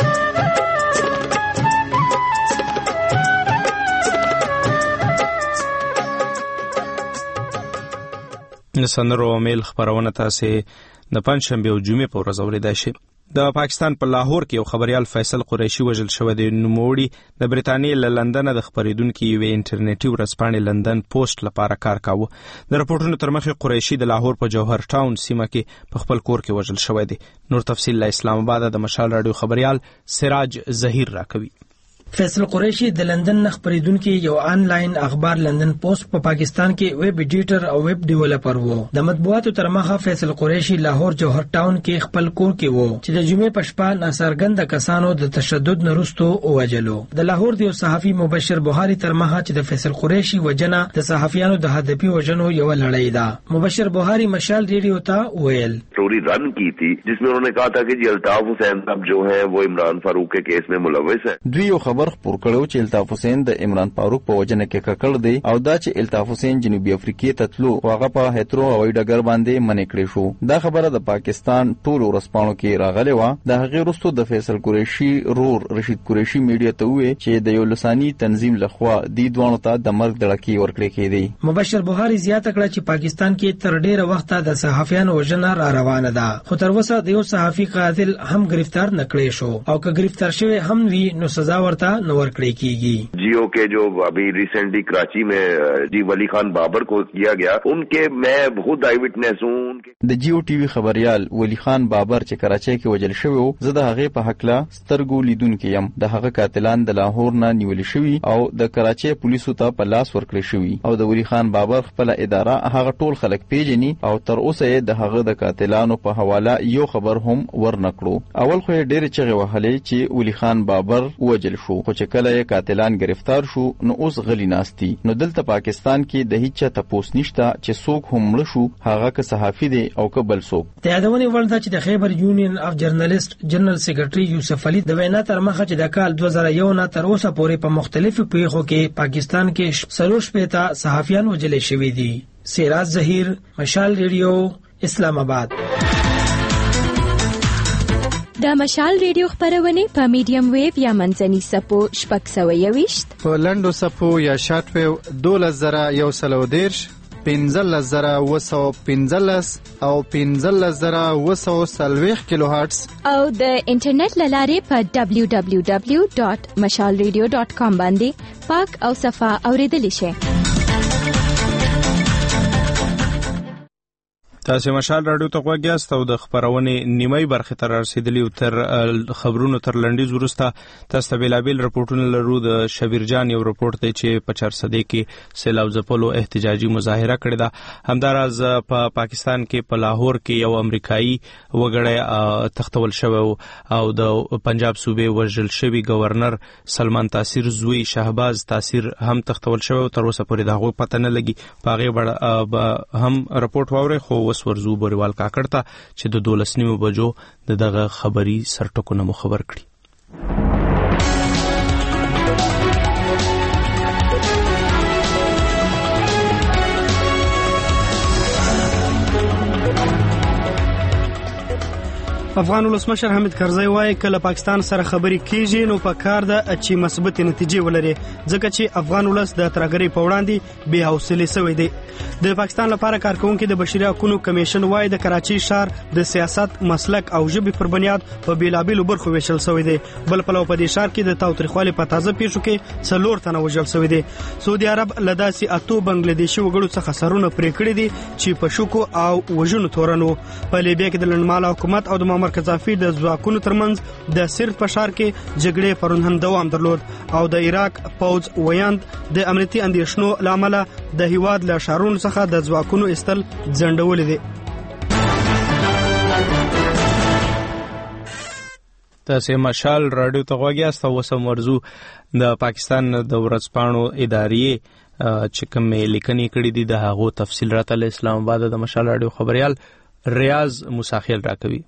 د سندرو امیل خبرونه تاسو د پنځشنبه او جمعې په ورځ اوریدای شي. د پاکستان په لاهور کې یو خبريال فیصل قریشي وژل شوی دی. نوموړي د برېټانیا له لندن د خبرېدونکو یو انټرنیټي ورځپاڼې لندن پوسټ لپاره کار کاوه. د راپورټونو تر مخه قریشي د لاهور په جوهر ټاون سیمه کې په خپل کور کې وژل شوی دی. نور تفصیل له اسلام آباد د مشال رادیو خبريال سراج ظهیر راکوي. فیصل قریشی د لندن نه خبرېدونکو یو آنلاین اخبار لندن پوسټ په پا پاکستان کې ویب ایډیټر او ویب ډیولپر وو. د مطبوعاتو تر مخه فیصل قریشی لاهور جوهر ټاون کې خپل کور کې وو چې د جمعې په شپه ناڅرګند کسانو د تشدد نرستو وجلو. د لاهور د صحافي مبشر بوهاری تر مخه چې د فیصل قریشی وجنه د صحافیانو د هدفي وجنو یو لړۍ ده. مبشر بوهاری مشال ریډیو ته ویل story run की थी जिसमें उन्होंने कहा था कि जी अल्ताफ हुसैन साहब जो है वो इमरान फारूक के केस में मुलविस है. دوی یو خبر خپور کړو چې الطاف حسین د عمران فاروق په وجنه کې ککړ دی او دا چې الطاف حسین جنوبي افریقې ته تلو هغه په هترو هوایي ډګر باندې منې کړی شو. دا خبره د پاکستان ټول ورسپانو کې راغلی و. د هغې وروسته د فیصل قریشي رور رشید قریشي میډیا ته وویل چې د یو لساني تنظیم لخوا دې دوانو ته د مرګ دړکې ورکړې کېدې. مبشر بوهاری زیاته کړه چې پاکستان کې تر ډیره وخته د صحافیانو وژنه را روانه ده خو تر اوسه د یو صحافي قاتل هم گرفتار نکړی شو او که گرفتار شوی هم وي نو سزا ورته نه ورکړی کیږي. जियो के जो अभी रिसेंटली कराची में जी वली खान बाबर को किया गया उनके मैं बहुत आई विटनेस हूँ. د جیو ټي وي خبريال ولی خان بابر چې کراچۍ کې وژل شوی و زه د هغې په حق له سترګو لیدونکی یم. د هغه قاتلان د لاهور نه نیول شوي او د کراچۍ پولیسو ته په لاس ورکړل شوي او د ولی خان بابر خپل اداره هغه ټول خلک پیژني او تر اوسه د هغه د قاتلانو په حواله یو خبر هم ورنکړو. اول خو ډېر چغې وهلې چې ولی خان بابر وژل شو خو چې کله یې قاتلان گرفتار شو نو اوس غلی ناستی. نو دلته پاکستان کې د هیڅ تپوس نشته چې څوک هم مړ شو هغه که صحافي دی او که بل څوک. د یادونې وړ ده چې د خیبر یونین اف جرنالست جنرال سیکریټري یوسف علي د وینا تر مخه چې د کال دوه زره یو نه تر اوسه پورې په مختلفو پیښو کې پاکستان کې څلور شپېته صحافیان وژل شوي دي. سراج ظهیر مشال ریډیو اسلام آباد. د مشال ریډیو خبرونه په میډیم ویو یا منځني سپو شپږ سوه یوویشت په لنډو سپو یا شارټ ویو دولس زره یو سل او دېرش پنځلس زره اوه سوه پنځلس او پنځلس زره اوه سوه څلوېښت کیلو هرټز او د انټرنیټ له لارې په دبلیو دبلیو دبلیو ډاټ مشال ریډیو ډاټ کام باندې پاک او صفا اوریدلی شئ. تاسو مشال رادیو ته غوږ یاست او د خبرونې نیمه برخه تر رسیدلی او تر خبرونو تر لنډیز وروسته تاسو ته بلابل رپورټونه لرو. د شبیر جان یو رپورټ دی چې په چارسدې کې سیلاب ځپلو احتجاجي مظاهره کړې ده. همداراز په پا پاکستان کې په لاهور کې یو امریکایي وګړی تختول شوی او د پنجاب صوبې وژل شوی گورنر سلمان تاثیر زوی شهباز تاثیر هم تختول شوی او تر اوسه پورې دغه پته نه لګي. پاغه هم رپورټ واوري خو ورزو بوریوال کاکړ ته چې د دولس نیمو بجو د دغه خبري سرټکونه مو خبر کړي. افغان ولسمشر حامد کرزی وایي کله پاکستان سره خبرې کیږي نو په کار ده چې مثبت نتیجې ولري ځکه چې افغان ولس د ترګری په وړاندې بې حوصله شوی دی. د پاکستان لپاره کارکونکو د بشري حقوقو کمیشن وایي د کراچي ښار د سیاست مسلک او ژبې پر بنیاد په بیلابیلو برخو ویشل شوی دی. بل پلو په دې ښار کې د تاوتریخوالي په تازه پیښو کې څلور تنه وژل شوی دی. سعودي عرب لداسي اتو بنگلاديشي وګړو څخه سرونه پرې کړی دي چې په شوکو او وژنو تورنو. په لیبیا کې د لنډمحاله حکومت او د مامور قذافي د ځواکونو ترمنځ د سرت په ښار کې جګړې پرون هم دوام درلود او د عراق پوځ ویاند د امنیتي اندېښنو لامل د هیواد له ښارونو څخه د ځواکونو استل ځنډول دي. تاسو مشال رادیو ته غوږ یاست او اوس مرزو د پاکستان د ورځپاڼو ادارې چې کوم لیکنې کړې دي د هغو تفصیل راته اسلام آباد د مشال رادیو خبريال ریاض مساخیل راکوي.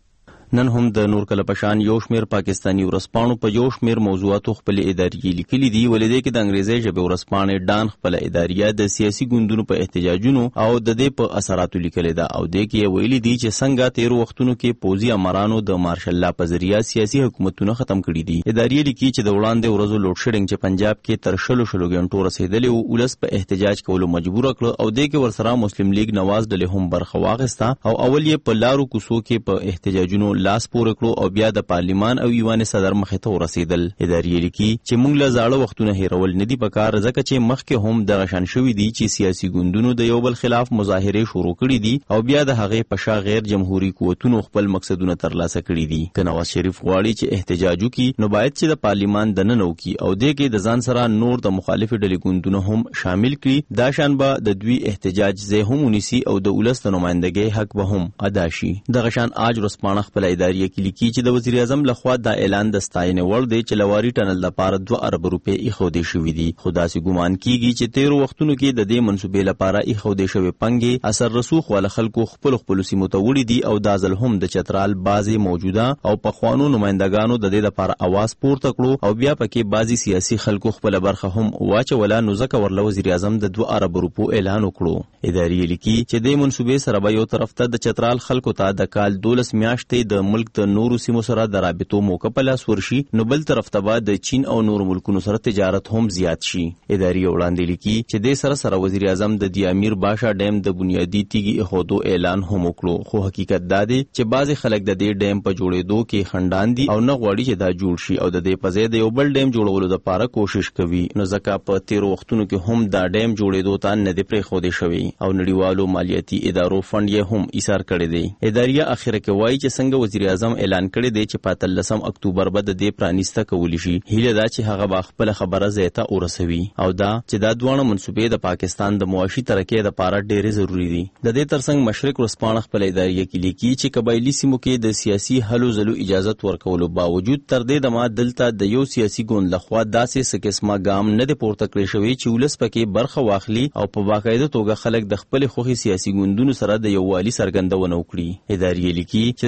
نن هم د نور کله پشان یو شمیر پاکستانی ورسپانو په یو شمیر موضوعاتو خپل اداري لیکلي دي ولې کې د انګریزي ژبه ورسپانې ډان خپل اداریه د سیاسي ګوندونو په احتجاجونو او د دې په اثراتو لیکل ده او د کې ویلي دي چې څنګه تیر وختونو کې پوزي امرانو د مارشل لا په ذریعہ سیاسي حکومتونه ختم کړي دي. اداري لیکي چې د وړاندې ورځو لوډ شیډینګ چې پنجاب کې تر شلو شلو غنټو رسیدلی او ولس په احتجاج کولو مجبور کړ او د کې ورسره مسلم لیگ نواز ډلې هم برخه واغسته او اول یې په لارو کوسو کې په احتجاجونو لاس پورې کړو او بیا د پارلیمان او ایوان صدر مخې ته ورسېدل. اداري لیکي چې موږ له زاړه وختونو هیرول نه دي پکار ځکه چې مخکې هم د غشن شوې دي چې سیاسي ګوندونو د یو بل خلاف مظاهره شروع کړې دي او بیا د هغې په شا غیر جمهوریت قوتونو خپل مقصدونه ترلاسه کړي دي. که نواز شریف غواړي چې احتجاج وکړي نو باید چې د پارلیمان دننه وکړي او د کې د ځان سره نور د مخالف ډلې ګوندونو هم شامل کړي. دا شان به د دوی احتجاج ځای هم ونیسي او د ولس د نمائندګۍ حق به هم ادا شي. د غشان آج ورځپاڼه خپل اداري کې لیکي چې د وزیر اعظم لخوا دا اعلان د ستاینې وړ دی چې لواري ټنل لپاره دوه ارب روپۍ ایښودې شوي دي. خو داسې ګمان کیږي چې تیرو وختونو کې د دې منصوبې لپاره ایښودې شوې پنګې اثر رسوخ والا خلکو خپل خپل سیمو ته وړي دي او دا ځل هم د چترال بعضې موجوده او پخوانو نمائندګانو د دې لپاره اواز پورته کړو او بیا پکې بعضې سیاسي خلکو خپل برخه هم واچوله نو ځکه ورله وزیر اعظم د دوه ارب روپو اعلان وکړو. اداري لیکي چې د منصوبې سره به یو طرف ته د چترال خلکو ته د کال دولس میاشتې د ملک د نورو سیمو سره د رابطو موقع په لاس ورشي نو بل طرف ته به د چین او نورو ملکونو سره تجارت هم زیات شي. اداري وړاندې لیکي چې د سره سره وزیر اعظم د دی امیر باشا ډیم د بنیادی تیږي احودو اعلان هم وکړو. خو حقیقت دا دی چې بعضی خلک د دې ډیم په جوړېدو کې خندان دي او نه غواړي چې دا جوړ شي او د دې په ځای د یو بل ډیم جوړولو لپاره کوشش کوي. نو ځکه په تیرو وختونو کې هم دا ډیم جوړېدو ته نه دی پرېښودی شوی او نړیوالو مالیاتي ادارو فند یې هم ایثار کړی دی. اداریه اخره کې وایي چې څنګه وزیر اعظم اعلان کړی دی چې په اتلسم اکتوبر به د دې پرانیسته کولی شي. هیله دا چې هغه به خپل خبره ځای ته ورسوي او دا چې دا دوه منصوبې د پاکستان د معاشي ترقۍ لپاره ډېرې ضروری دي. د دې ترڅنګ مشرق ورځپاڼه خپل ادارې کې لیکي چې قبایلی سیمو کې د سیاسي حلو ځلو اجازه ورکولو باوجود تر دې دمه دلته د یو سیاسي ګوند لخوا داسې څه قسمه ګام نه دی پورته کړی شوی چې ولس پکې برخه واخلي او په باقاعده توګه خلک د خپل خوخي سیاسي ګوندونو سره د یووالي څرګندونه وکړي. ادارې لیکي چې د دې خبرې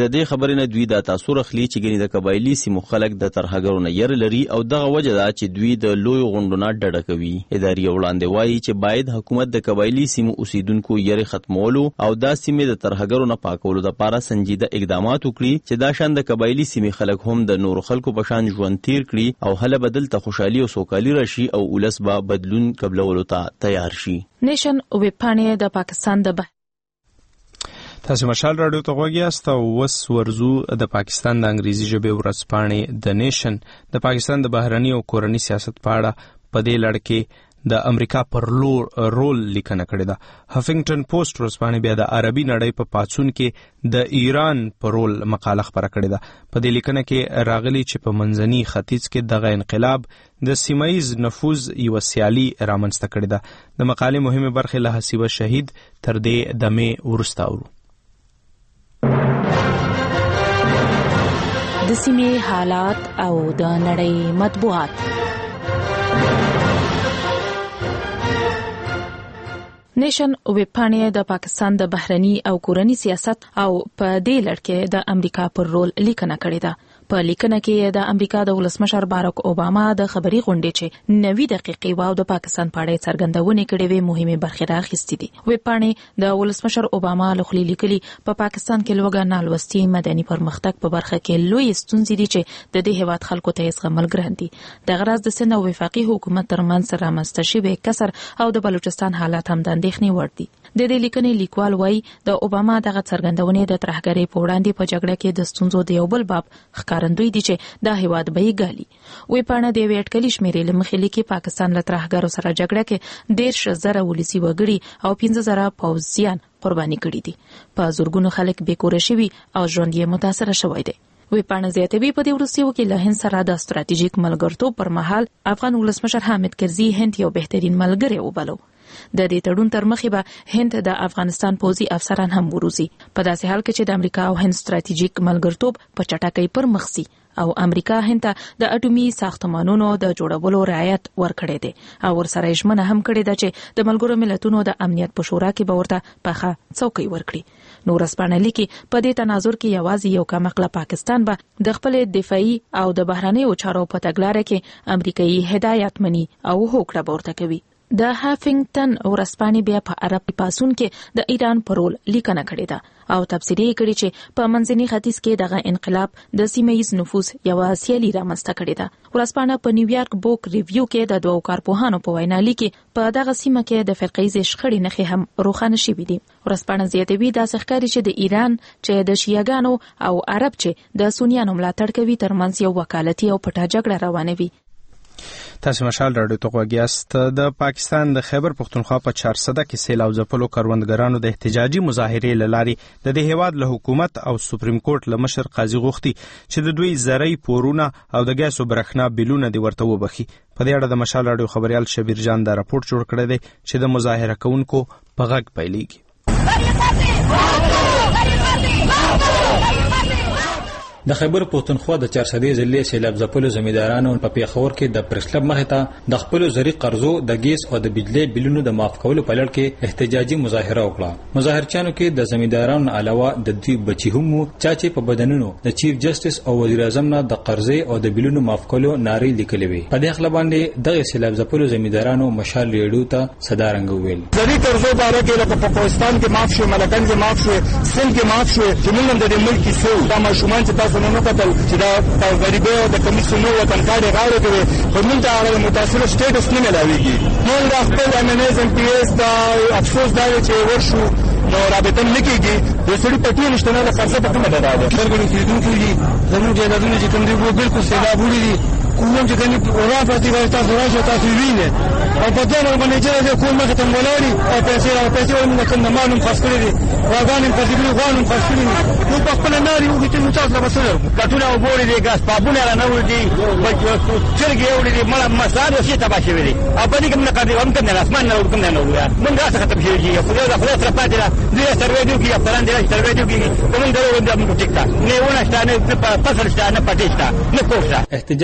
خبرې نه دوی دا تاثر اخلي چې ګنې د قبایلي سیمو خلک د ترهګرو نه یره لري او دغه وجه ده چې دوی د لوی غونډو نه ډډه کوي. اداري وړاندې وایي چې باید حکومت د قبایلي سیمو اوسیدونکو یره ختمولو او دا سیمې د ترهګرو نه پاکولو لپاره سنجیده اقدامات وکړي چې دا شان د قبایلي سیمې خلک هم د نورو خلکو په شان ژوند تیر کړي او هله بدل ته خوشحالي او سوکالي راشي او ولس به بدلون قبلولو ته تیار شي. نیشن ویبپاڼې د پاکستان د تاسو مشال رادیو ته غوږی یاست او وس ورزو د پاکستان د انګریزي ژبې ورځپاڼې د نیشن د پاکستان د بهرني او کورني سیاست په اړه په دې لړ کې د امریکا پر رول لیکنه کړې ده. هفینګټن پوسټ ورځپاڼې بیا د عربي نړۍ په پاڅون کې د ایران پر رول مقاله خپره کړې ده. په دې لیکنه کې راغلي چې په منځني ختیځ کې دغه انقلاب د سیمایي نفوذ یو سیالي رامنځته کړې ده. د مقالې مهمه برخه له حسیبه شهید تر دې دمه ورسته اورو. د سیمې حالات او د نړۍ مطبوعات. نیشن ویبپاڼې د پاکستان د بهرني او کورني سیاست او په دې لړ کې د امریکا پر رول لیکنه کړې ده. په لیکنه کې د امریکا د ولسمشر باراک اوباما د خبري غونډې چې نوي دقیقې واو د پاکستان په اړه څرګندونې کړې وې مهمه برخه راخستې دي. ویبپاڼې د ولسمشر اوباما لخوا لیکلي په پا پاکستان کې لوګا نالوستي مدني پرمختګ په برخه کې لوی ستونزې دي چې د دې هیواد خلکو ته یې زغمل ګران دي. د غرض د سند او وفاقي حکومت ترمنځ سره رامنځته شوی کسر او د بلوچستان حالات هم د اندېښنې وړ دي. د دې لیکنې لیکوال وایي د اوباما دغه څرګندونې د ترهګرۍ په وړاندې په جګړه کې د ستونزو د یو بل باب ښکارندوی دي چې دا هیواد به یې ګالي. ویبپاڼه د یوې اټکلي شمیرې له مخې لیکي پاکستان له ترهګرو سره جګړه کې دېرش زره ولسي وګړي او پنځه زره پوځیان قرباني کړي دي. په زورګونو خلک بېکوره شوي او ژوند یې متاثره شوی دی. ویبپاڼه زیاتوي په دې وروستیو کې له هند سره د ستراتیژیک ملګرتوب پر مهال افغان ولسمشر حامد کرزي هند یو بهترین ملګری وبلو. د دې تړون تر مخې به هند د افغانستان پوځي افسران هم وروزي په داسې حال کې چې د امریکا او هند ستراتیژیک ملګرتوب په چټکۍ پر مخ سي او امریکا هند ته د اټومي ساختمانونو د جوړولو رعایت ورکړی دی او ورسره ژمنه هم کړې ده چې د ملګرو ملتونو د امنیت په شورا کې به ورته پخه څوکۍ ورکړي. نو ورځپاڼه لیکي په دې تناظر کې یوازې یو کمقله پاکستان به د خپل دفاعي او د بهرنیو چارو په تګلارې کې امریکایي هدایت مني او هوکړه ورته کوي. د هافینګټن ورځپاڼې بیا په عربي پاسون کې د ایران پر رول لیکنه کړې ده او تفسیر یې کړی چې په منځني ختیځ کې دغه انقلاب د سیمه‌ییز نفوذ یوه سیالي رامنځته کړې ده. ورځپاڼه په نیویارک بوک ریویو کې د دوو کارپوهانو په وینا لیکي په دغه سیمه کې د فرقه‌ییز شخړې نښې هم روښانه شوې دي. ورځپاڼه زیاتوي داسې ښکاري چې د ایران چې د شیعاګانو او عرب چې د سنیانو ملاتړ کوي ترمنځ یو وکالتي او پټه جګړه روانه وي. تاسو مشال رادیو ته غوږی یاست. د پاکستان د خیبر پختونخوا په چارسده کې سیلاب ځپلو کروندګرانو د احتجاجي مظاهرې له لارې د دې هیواد له حکومت او سپریم کورټ له مشر قاضي غوښتي چې د دوی زرعي پورونه او د ګیس او برېښنا بیلونه دې ورته وبخي. په دې اړه د مشال رادیو خبريال شبیر جان دا راپورټ جوړ کړی دی چې د مظاهره کوونکو په غږ پیلېږي. د خیبر پختونخوا د چارسدې ضلع سیلاب ځپلو زمیندارانو په پیښور کې د پریس کلب مخې ته د خپل زرعي قرضو د ګیس او د بجلی بیلونو د معاف کولو په لړ کې احتجاجي مظاهره وکړه. مظاهرچیانو کې د زمیندارانو علاوه د دوی بچي هم چا چې په بدنونو د چیف جسټس او وزیر اعظم نه د قرضې او د بیلونو معاف کولو نارې لیکلې وي. په دې خپل باندې د سیلاب ځپلو زمیندارانو مشال ریډیو ته صدا رنګ ویل. زرعي قرضو باره کې په پاکستان کې معاف شو، ملکان کې معاف شو، سند کې معاف شو چې موږ د دې ملک څو د ماشومان چې تاسو نه کتل چې دا غریبو د کمیسیونو وطنکاري غاړه کوي په موږ ته هغه متاثر سټیټس نه ملاويږي. موږ د خپل امنیزم پی ایس دا افسوس دا چې ورشو نو رابطه نکېږي د سړي پټي نشته نه خرڅه په کومه ده ده څنګه کېدونکو دي زموږ جایدادونه چې کوم دي بالکل سیلاب وړي دي کوم چې کني اورا پاتې وای تاسو راځي تاسو وینئ او په دغه باندې چې کوم مخ ته مولاري او پیسې او پیسې ونه کوم معلوم خاص کړی دي راغانم په دې غوانم خاص کړی نو په خپل ناري وګړي ته تاسو لا مسله کټونه وګوري دي ګاز پابونه را نه ودی چرګي وړي دي مړه مساله شي تبا شي وي او په دې کې نه کړی هم کنه اسمان نه ورکم نه وره مونږ راځه ختم شي دي خو دا خلاص را پاتې ده دې سروې دی کې افسران دي سروې دی کې کوم درو د موږ ټیکتا نه ونه شته نه فصل شته نه پټیشته نه کوښه. احتجاج کې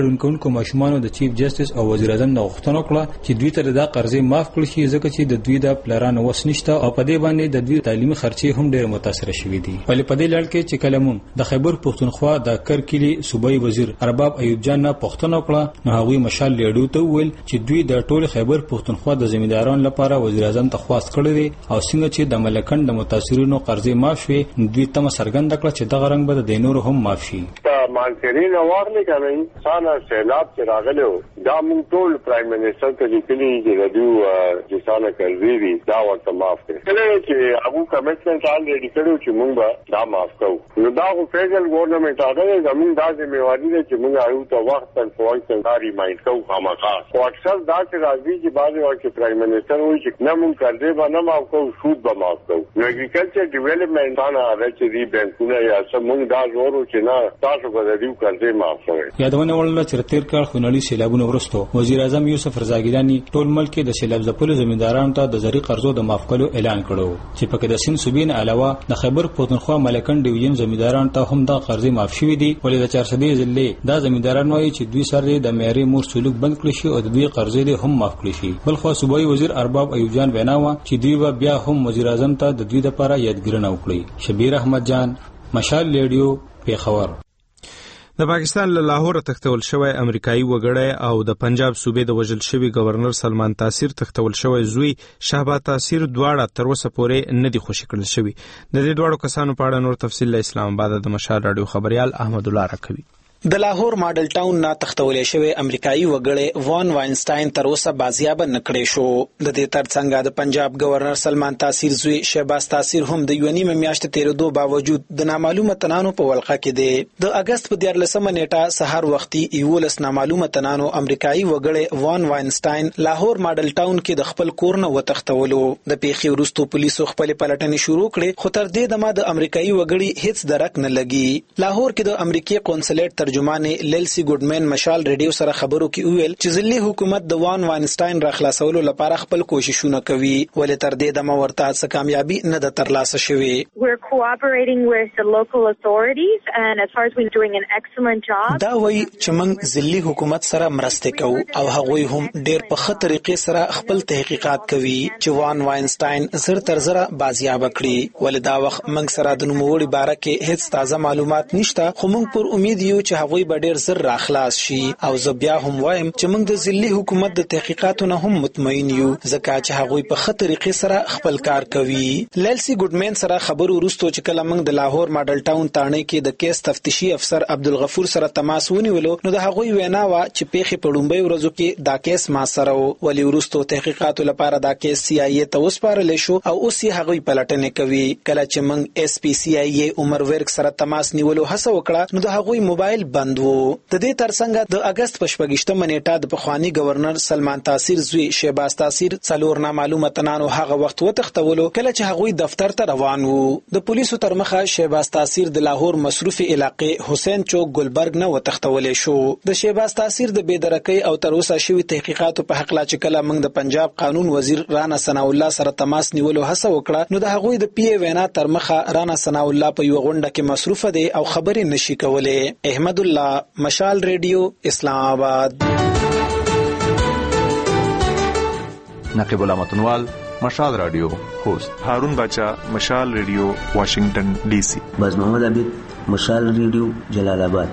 ګډون کوونکو ماشومان د چیف جسټس او وزیر اعظم نه غوښتنه وکړه چې دوی ته د قرضې معاف کړي شي ځکه چې د دوی د پلانونو وس نشته او په دې باندې د دوی تعلیمي خرچې هم ډېر متاثر شوي دي. ولې په دې لړ کې چې کله مونږ د خیبر پښتونخوا د کرکلی صوبایي وزیر ارباب ایوب جان نه پوښتنه وکړه نو هغوی مشال لیډو ته وویل چې دوی د ټول خیبر پښتونخوا د ځمېدارانو لپاره وزیر اعظم ته خواست کړی دی او څنګه چې د ملکند د متاثرینو قرضې معاف شي دوی تمه څرګنده کړه چې دغه رنګ به د نورو هم معاف شي. مانکرین واغلی کنه سانا سیلاب چې راغلو دا مونږ ټول پرایم منسٹر ته لیکلي چې د دوی چې سانا قرضې دي دا ورته معاف کړي کله چې هغه کمټمنټ آلریډي کړو چې مونږ به دا معاف کوو نو دا خو فیډرل ګورنمنت هغه زموږ دا ذمہواری ده چې مونږ هغه ته وخت تر فوای څنګه ریمایند کوو خامخا خو اکثر دا چې راځي چې بعضې وخت چې پرایم منسٹر وایي چې نه مونږ قرضې به نه معاف کوو سود به معاف کوو نو اګریکلچر ډیولپمنټ باندې هغه چې دي بینکونه یا څه مونږ دا زور و چې نه تاسو به د دې قرضې معاف کوئ. یادونه وړله چې تیر کال خونړي سیلابونو وروسته وزیر اعظم یوسف رضاګیلاني ټول ملک د سیلاب ځپلو زمیندارانو ته د زرعي قرضو د معاف کولو اعلان کړو چې پکې د سند صوبې نه علاوه د خیبر پښتونخوا ملکند ډیویژن زمیندارانو ته هم د قرضې معاف شوي دي ولې د چارسدې ضلع دا زمینداران وایي چې دوی سره د معیاري مور سلوک بند کړی شي او د دوی قرضې هم معاف کړي شي. بلخو صوبایي وزیر ارباب ایوب جان وینا و چې دوی بیا هم وزیر اعظم ته د دوی لپاره یادګیرنه وکړي. شبیر احمد جان، مشال ریډیو، پیښور. د پاکستان له لاهور تختول شوی امریکایي وګړی او د پنجاب صوبې د وژل شوی گورنر سلمان تاثیر تختول شوی زوی شهباز تاثیر دواړه تر اوسه پورې نه دي خوشي کړل شوی. د دې دواړو کسانو په اړه نور تفصیل له اسلام آباد د مشال رادیو خبريال احمد الله راکوي. د لاهور ماډل ټاون نه تختولې شوی امریکایي وګړی وان واینسټاین تر اوسه بازیاب نه کړی شو. د دې ترڅنګ د پنجاب گورنر سلمان تاثیر زوی شهباز تاثیر هم د یو نیمه میاشتې تیرېدو باوجود د نامعلومه تنانو په ولقه کې دی. د اگست په دیارلسمه نیټه سحر وختي یولس نامعلومه تنانو امریکایي وګړی وان واینسټاین لاهور ماډل ټاون کې د خپل کور نه وتښتولو. د پیښې وروسته پولیسو خپل پلټنې شروع کړې خو تر دې دمه د امریکایي وګړي هیڅ درک نه لګي. لاهور کې د امریکای قونسلیټ ترجمان لیلسی ګډمن مشال ریډیو سره خبرو کې ویل چې ځلې حکومت د وان واینسټاین را خلاصولو لپاره خپل کوششونه کوي ولې تر دې دمه ورته څه کامیابی نه ده ترلاسه شوې. We're cooperating with the local authorities and as far as we're doing an excellent job. دا وایي چې موږ ځلې حکومت سره مرسته کوو او هغوی هم ډېر په ښه طریقې سره خپل تحقیقات کوي چې وان واینسټاین زر تر زره بازیاب کړي ولې دا وخت موږ سره د نوموړي باره کې هیڅ تازه معلومات نشته خو موږ پر امید یو چې هغوی به ډېر زر راخلاص شي او زه بیا هم وایم چې موږ د ځلې حکومت د تحقیقاتو نه هم مطمئن یو ځکه چې هغوی په ښه طریقې سره خپل کار کوي. لیلسی ګډمن سره خبرو وروسته چې کله موږ د لاهور ماډل ټاون تاڼې کې د کیس تفتیشي افسر عبدالغفور سره تماس ونیولو نو د هغوی وینا وه چې پیښې په لومړیو ورځو کې دا کیس ما سره و ولې وروسته تحقیقاتو لپاره دا کیس سی آی ای ته وسپارلی شو او اوس یې هغوی پلټنې کوي. کله چې موږ اس پی سی آی ای عمر ورک سره تماس نیولو هڅه وکړه نو د هغوی موبایل بند و. د دې ترڅنګ د اگست په شپږیشتمه نیټه د پخوانی گورنر سلمان تاثیر زوی شهباز تاثیر څلور نامعلومه تنانو هغه وخت وتښتولو کله چې هغوی دفتر ته روان وو. د پولیسو تر مخه شهباز تاثیر د لاهور مصروفي علاقې حسین چوک ګلبرګ نه وتښتولې شو. د شهباز تاثیر د بېدرکۍ او تر اوسه شوي تحقیقاتو په هکله چې کله موږ د پنجاب قانون وزیر رانا ثناء الله سره تماس نیولو هڅه وکړه نو د هغوی د پی ای وینا تر مخه رانا ثناء الله په یوه غونډه کې مصروفه دی او خبرې نشي کولی. احمد الله، مشال ریډیو، اسلام آباد. نقیب الله متنوال، مشال رادیو هوست. هارون باچا، مشال ریډیو، واشنگټن ډي سي. باز محمد عبید، مشال ریډیو، جلال آباد.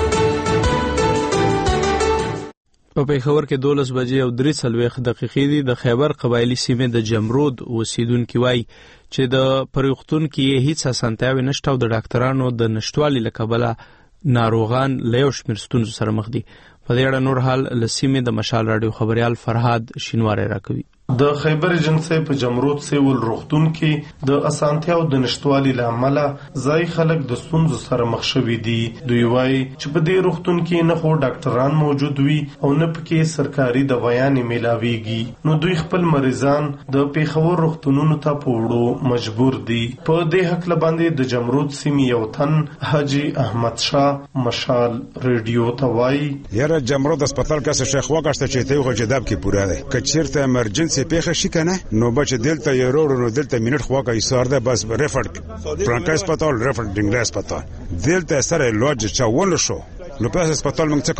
په پیښور کې دولس بجې او درې څلوېښت دقیقې دي. د خیبر قبایلي سیمې د جمرود اوسیدونکي وایي چې د پروختون کې هیڅ اسانتیاوې نشته او د ډاکټرانو د نشټوالي له کبله ناروغان له یو شمېر ستونزو سره مخ دي. په دې اړه نور حال له سیمې د مشال راډیو خبريال فرهاد شینواری راکوي. د خیبر جنسي په جمرود سیول روغتون کې د اسانتیاو د نشټوالي لامل ځای خلک د ستونزو سره مخ شوي دي. دوی وایي چې په دې روغتون کې نه خو ډاکټران موجود وي او نه پکې سرکاري دوايانې میلاويږي نو دوی خپل مریضان د پیښور روغتونونو ته پوړو مجبور دي. په دې حق لباندې د جمرود سیمې یو تن حاجی احمد شاه مشال ریډیو ته وایي یاره جمرود هسپتال کې شیخ وګشته چې ته خو جداب کې پوره ده کچیرته امرجنسي پیښه شي کنه نو بچ دلته یې وروړو نو دلته منټ خوا کوي سار ده بس ریفرډ فرانکای هسپتال ریفرډ ډینګ هسپتال دلته سره لوج چاول شو نو په هسپتال موږ څه کوو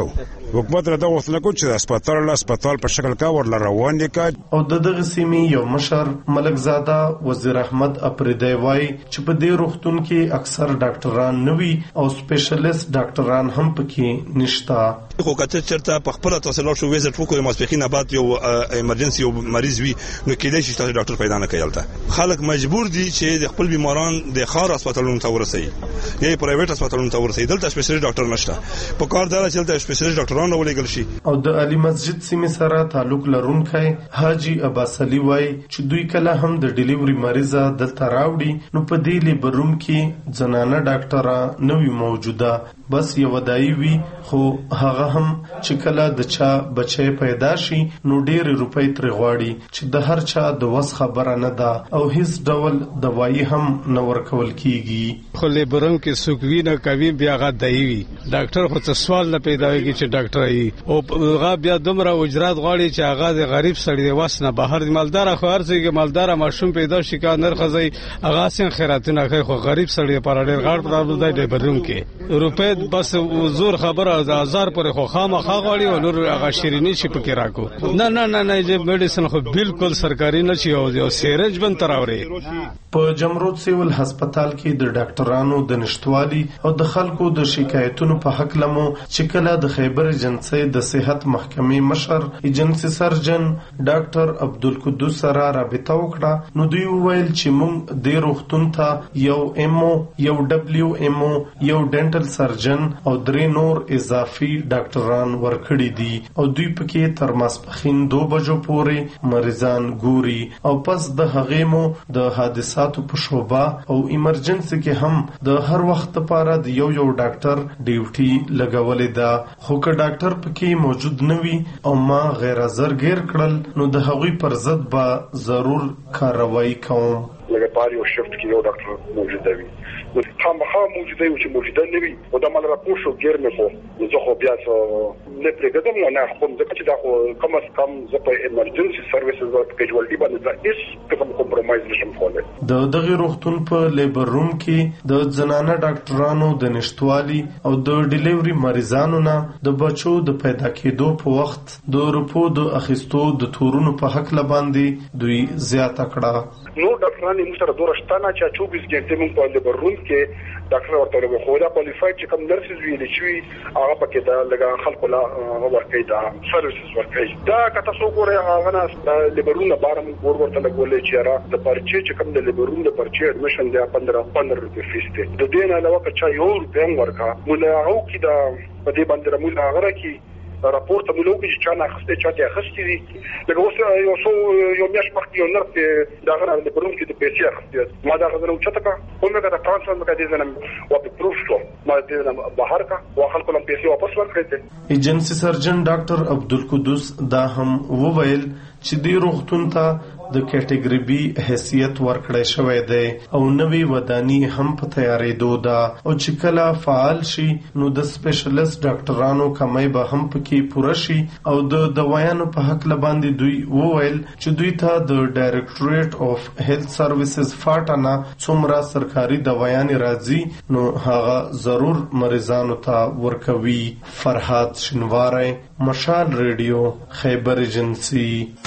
حکومت را د غوښتنه کو چې د هسپتال له هسپتال په شکل کا ورل روان دي کا. او د دغه سیمې یو مشر ملک زاده وزیر احمد اپریدی وای چې په دې روغتون کې اکثر ډاکټران نوي او سپیشلیست ډاکټران هم پکې نشتا. خو کته چرته په خپل تحصیلات شو ویزټ وکړو ماسپخین بعد یو ایمرجنسي یو مریض وي نو کېدای شي چې ډاکټر پیدا نه کړي. خلک مجبور دي چې د خپل بیماران د خار هسپتالونو ته ورسي یا پرایویټ هسپتالونو ته ورسي. دلته سپیشلیست ډاکټر نشته. په کار دا چې دلته سپیشلیست ډاکټران ولېګل شي. او د علي مسجد سیمې سره تعلق لرونکي حاجی عباس علي وای چې دوی کله هم د ډیلیوري مریضه دلته راوړي نو په دې لیبروم کې زنانه ډاکټره نوې موجوده بس یو ودایي وي خو هغه هم چې کله د چا بچی پیدا شي نو ډېر روپۍ ترې غواړي چې د هر چا د وس خبره نه ده او هیڅ ډول دوايي هم نه ورکول کیږي. خو لیبروم کې سوکوي نه کوي بیا غا دایي وي ډاکټر خو څه سوال نه پیدا وي چې ډاکټر ای او غا بیا دومره اجرات غواړي چې هغه د غریب سړي د وس نه بهر مالدار خو هر څه کې مالدار ماشوم پیدا شي کا نرخصي هغه سین خیراتونه کوي خو غریب سړي پر ډېر غاړ پرابل دی لیبروم کې روپۍ بس زور خبره از هزار پر خو خامخا غواړي او نور هغه شیرینی شي پکې راکو. نه نه نه نه چې میډیسن خو بالکل سرکاري نه شي او سیرنج بن تراوري. په جمرود سیول هسپتال کې د ډاکټرانو د نشټوالي او د خلکو د شکایتونو په حق لمو چې کله د خیبر ایجنسی د صحت محکمې مشر ایجنسی سرجن ډاکټر عبدالقدوس سره رابطه وکړه نو دوی وویل چې موږ د روغتون ته یو ایمو یو ډبلیو ایمو یو ډینټل سرجن او درې نور اضافي ډاکټران ورکړي دي او دوی پکې تر ماسپخین دو بجو پورې مریضان ګوري او پس د هغې مو د حادثاتو په شوبه او ایمرجنسي کې هم د هر وخت لپاره د یو یو ډاکټر ډیوټي لګولې ده. خو که ډاکټر پکې موجود نه وي او ما غیر حاضر ګیر کړل نو د هغوی پر ضد به ضرور کاروایی کوم. لکه په یو شفت کې یو ډاکټر موجود وي نو خامخا موجوده وي چې موجوده نه وي او د مال راپور شو ګیر نه خو نو زه خو بیا نه پرېږدم نه خو ځکه چې دا خو کم از کم زه په ایمرجنسي سرویسز او کیجوالټي باندې دا هیڅ کوم کمپرومایز نشم کولای. د دغه روغتون په لیبر روم کې د زنانه ډاکټرانو د نشټوالي او د ډیلیوري مریضانو نه د بچو د پیدا کېدو په وخت د روپو د اخیستو د تورونو په حق لباندې دوی زیاته کړه. نو ډاکټرانو موږ سره دوه شتانه چې چوبیس غنټې موږ په لیبر روم کې ډاکټر ورته له خو دا کوالیفاید چې کوم نرسز ویل شي هغه پکې دا لګا خلکو لا ورکړي دا سرویسز ورکړي دا کته څو ګوره هغه نه لیبرونه بارم ګور ورته لګولې چې را د پرچې چې کوم د لیبرون د پرچې اډمیشن دی پندرہ پندرہ روپے فیس دی د دې نه علاوه چې یو روپے ورکا مولا او کې دا په دې باندې مولا هغه راکی راپور ته مولو کې چې چا نه اخستې چا ته اخستې دي لکه اوس یو څو یو میاش مخکې یو نرس دا غره د پروم کې د پیسې اخستې ما دا غره چته کا کومه دا ترانسفر مکه دې زنم او په پروف شو ما دې زنم بهر کا واخل کوم پیسې واپس ورکړې. ایجنسی سرجن ډاکټر عبدالقدوس دا هم وویل چې دې روغتون ته د کټګوري بي حیثیت ورکړی شوی دی او نوې وداني هم په تیارېدو ده او چې کله فعال شي نو د سپیشلیست ډاکټرانو کمی به هم پکې پوره شي او د دوايانو په حق لباندې دوی وویل چې دوی ته د ډایرکټوریټ اف هیلث سرویسز فاټانا څومره سرکاري دوايانې راځي نو هغه ضرور مریضانو ته ورکوي. فرحات شنواری، مشال ریډیو، خیبر ایجنسی.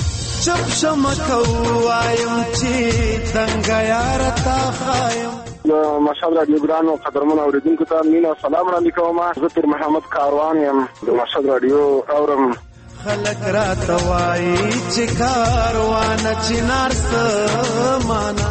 چپ شمکو وایم چې څنګه یار تا خایم مشال رادیو ګرانو قدرمن اوریدونکو ته مینا سلام وړاندې کوم. زه پیر محمد کاروان یم د مشال رادیو اورم. خلک را توای چې کاروان چنار سمانا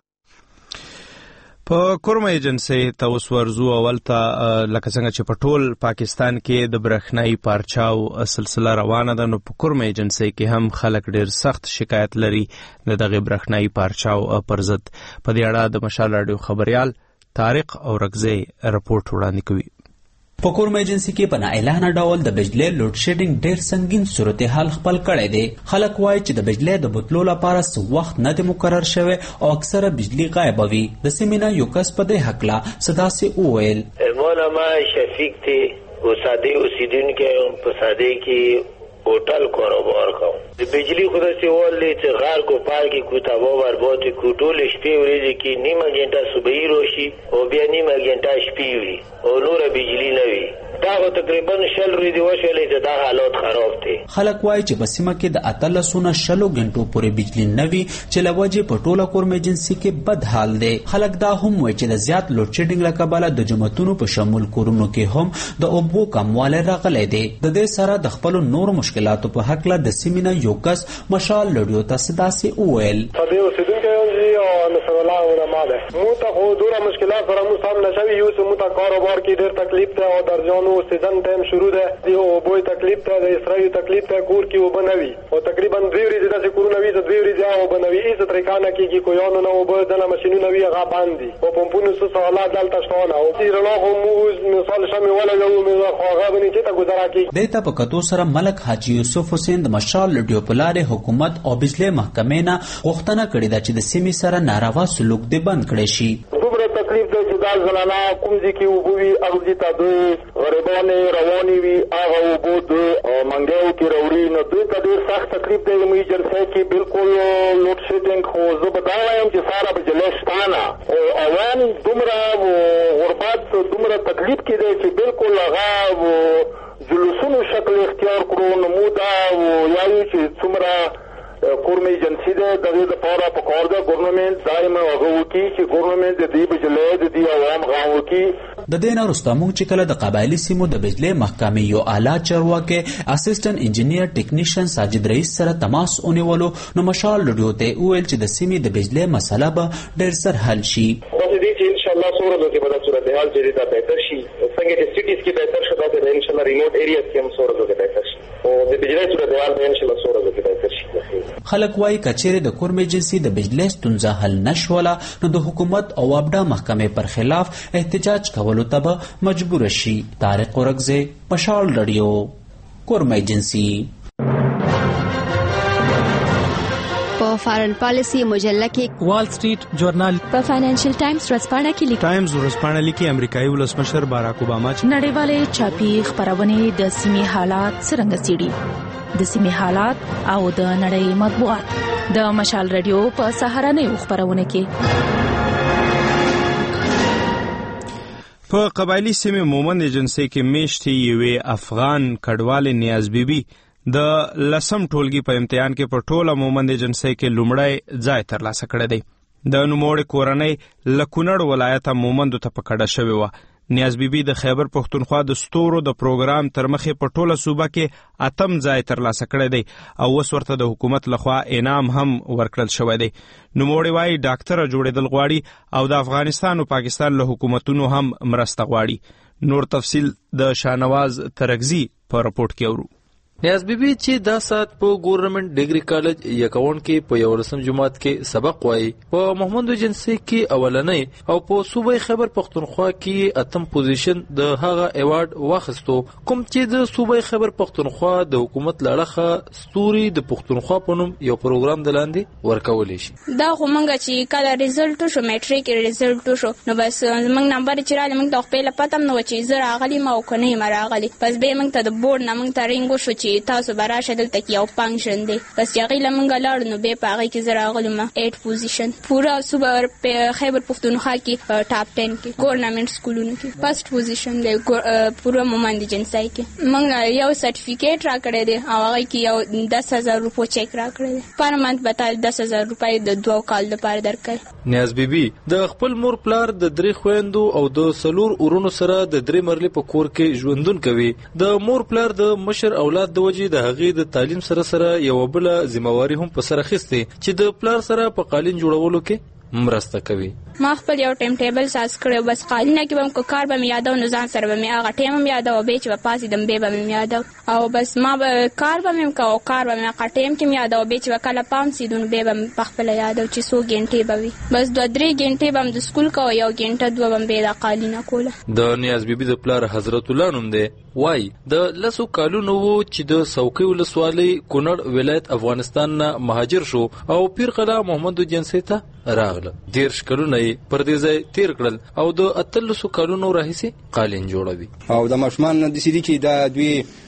په کورما ایجنسی ته اوس ورځو اول ته لکه څنګه چې په ټول پاکستان کې د برېښنايي پارچاو سلسله روانه ده نو په کورما ایجنسی کې هم خلک ډېر سخت شکایت لري د دغه برېښنايي پارچاو پر ضد. په دې اړه د مشال راډیو خبريال طارق اورغزی رپورټ وړاندې کوي. په کورما ایجنسی کې په نااعلانه ډول د بجلی لوډ شیډینګ ډیر سنگین صورتحال خپل کړی دی. خلک وایي چې د بجلی د بوتلو لپاره څه وخت نه دی مقرر شوی او اکثره بجلی غایب وي. د سیمینا یو کس په دې حقله صداسې وویل مو نامه شفیق دی او ساده اوسیدونکی یم. په ساده کې هوټل کاروبار کوم. د بجلی خو داسې ولې چې غار کو پال کې کو تبا برباد کو ټول شپې ورځې کې نیمه ګنټه صبحي راشي او بیا نیمه ګنټه شپې وي او نور بجلی نه وي. دا تقریبا شل ورځې وشولې چې دا حالات خراب دي. خلک وایي چې په سیمه کې د اتلسونه شلو غنټو پورې بجلی نه وي چې له وجې په ټوله کورم ایجنسي کې بد حال دی. خلک دا هم وایي چې د زیات لوډ شیډینګ له کبله د جوماتونو په شمول کورونو کې هم د اوبو کموالی راغلی دی. د دې سره د خپلو نورو مشکلاتو په هکله د سیمې نه یو کس مشال رادیو ته داسې وویل. مو ته خو دوره مشکلات سره مو سامنے شوي یو چې مو ته کاروبار کې ډېر تکلیف دی او درجانو سیزن ټایم شروع دی د اوبو تکلیف دی د اسرائیل تکلیف دی کور کې اوبه نه وي او تقریبا دوی ورځې داسې کورونه وي چې دوی ورځې اوبه نه وي هېڅ طریقه نه کېږي کویانو نه اوبه ځنه ماشینونه وي هغه بند دي او پمپونو څه حالات دلته شته نه او رڼا خو موږ مثال شمې ولګوو خو هغه به نه چېرته ګزاره کېږي. دې ته په کتو سره ملک حاجي یوسف حسین د مشال رادیو په لارې حکومت او بجلی محکمې نه غوښتنه کړې ده چې د سیمې سره ناروا سلوک دې بند کړی شي. دومره تکلیف دی چې دا زنانه کوم ځای کې اوبه وي هغه ځای ته دوی غریبانې روانې وي هغه اوبه دوی منګیو کې راوړي نو دوی ته ډېر سخت تکلیف دی. زموږ ایجنسۍ کې بالکل لوډ شیډینګ خو زه به دا وایم چې ساره بجلی شته نه او عوام دومره غربت دومره تکلیف کې دی چې بالکل هغه جلوسونو شکل اختیار کړو. نو مو دا وایو چې څومره کورم ایجنسی ده د دې لپاره په کار ده ګورنمنت دایمه هغه وکړي چې ګورنمنت د دې بجلی د دې عوام غم وکړي. د دې نه وروسته موږ چې کله د قبایلي سیمو د بجلی محکمې یو اعلی چارواکي اسسټنټ انجینیر ټیکنیشن ساجد رئیس سره تماس ونیولو نو مشال رادیو ته وویل چې د سیمې د بجلی مسله به ډېر سر حل شي. بس دې چې ان شاء الله څو ورځې په صورتحال چې دا بهتر شي څنګه چې سټیز کې بهتر شي دا ان شاء الله ریموټ ایریاز کې هم څو ورځې بهتر شي او د بجلی صورتحال به ان شاء الله څو ورځې بهتر شي. خلک وایي کچېرې د کورم ایجنسي د بجلی ستونزه حل نشوله نو د حکومت او وابډا محکمې پر خلاف احتجاج کولو ته به مجبور شي. طارق اورکزی، مشال رادیو، کورم ایجنسي. په فارن پالیسی مجله کې وال سټریټ جورنال په فاینانشل ټایمز ورځپاڼه کې لیکي ټایمز ورځپاڼه لیکي امریکایي ولسمشر باراک اوباما چې نړیوالې چاپی خبرونه د سیمې حالات څرنګه څېړي د سیمې حالات او د نړۍ مطبوعات د مشال رادیو په سهارنۍ خبرونه کې. په قبایلی سیمې مومند ایجنسی کې میشتې یوې افغان کډوال نیاز بیبي د لسم ټولګي په امتحان کې په ټوله مومند ایجنسی کې لومړی ځای ترلاسه کړی دی. د نوموړې کورنۍ له کونړ ولایته مومندو ته په کډه شوې وه. نیاز بیبي د خیبر پښتونخوا د ستورو د پروګرام تر مخې په ټوله صوبه کې اتم ځای ترلاسه کړی دی او اوس ورته د حکومت لخوا انعام هم ورکړل شوی دی. نوموړی وایي ډاکټره جوړېدل غواړي او د افغانستان او پاکستان له حکومتونو هم مرسته غواړي. نور تفصیل د شاهنواز ترکزي په رپورټ کې اورو. نیاز بیبي چې دا سات په ګورنمنت ډیګري کالج یکاون کې په یولسم جماعت کې سبق وایي په محمد ایجنسی کې اولنۍ او په صوبې خیبر پښتونخوا کې اتم پوزیشن د هغه ایوارډ واخیستو کوم چې د صوبې خیبر پښتونخوا د حکومت لړخه ستوري د پښتونخوا په نوم یو پروګرام د لاندې ورکول شي. دا خو مونږ چې کله ریزلټ شو میټریک ریزلټ شو نو بس مونږ نمبر چې را لمونږ د خپل پاتم نو چې زه راغلی ما او کنه ما راغلی پس به مونږ ته د بورډ نه مونږ ته رینګو شو چې تاسو براشه دلته کې یو فنکشن دی بس یغې لمنګ لاړ نو به پاره کې زرا غلم اټ پوزیشن پورا صوبه خیبر پښتونخوا کې ټاپ ټن کې ګورنمنت سکولونو کې فرست پوزیشن دی پورا مومند ایجنسی کې مونږ یو سرټیفیکیټ را کړی دی او هغه کې یو دس هزار روپو چیک را کړی دی پر منت بتال دس هزار روپۍ د دوه کال لپاره درکړي. نیاز بیبي د خپل مور پلار د درې خويندو او د سلور ورونو سره د درې مرلې په کور کې ژوندون کوي. د مور پلار د مشر اولاد د وجې د هغې د تعلیم سره سره یو بل ذمہواری هم په سر اخیستې چې د پلار سره په قالین جوړولو کې مرسته کوي. ما خپل یو ټایم ټیبل ساز کړو بس قالینه کې بم کو کار به یادو نو ځان سره به هغه ټایم هم یادو به چې په پاسې دم به به یادو او بس ما به کار به مم کو کار به هغه ټایم کې یادو به چې وکاله پام سیدون به به خپل یادو چې سو غنټې به وي بس دوه درې غنټې بم د سکول کو یو غنټه دوه بم به د قالینه کوله. د نیاز بیبي د پلار حضرت الله نوم دی وای د لسو کالونو وو چې د سوکي ولسوالۍ کونړ ولایت افغانستان نه مهاجر شو او پیرقلا محمد جنسی ته راغله. دیرش کلونه پر دې ځای تیر کړل او د اتلسو کلونو راهیسې قالین جوړوي او د ماشومان د سړي چې دا دوی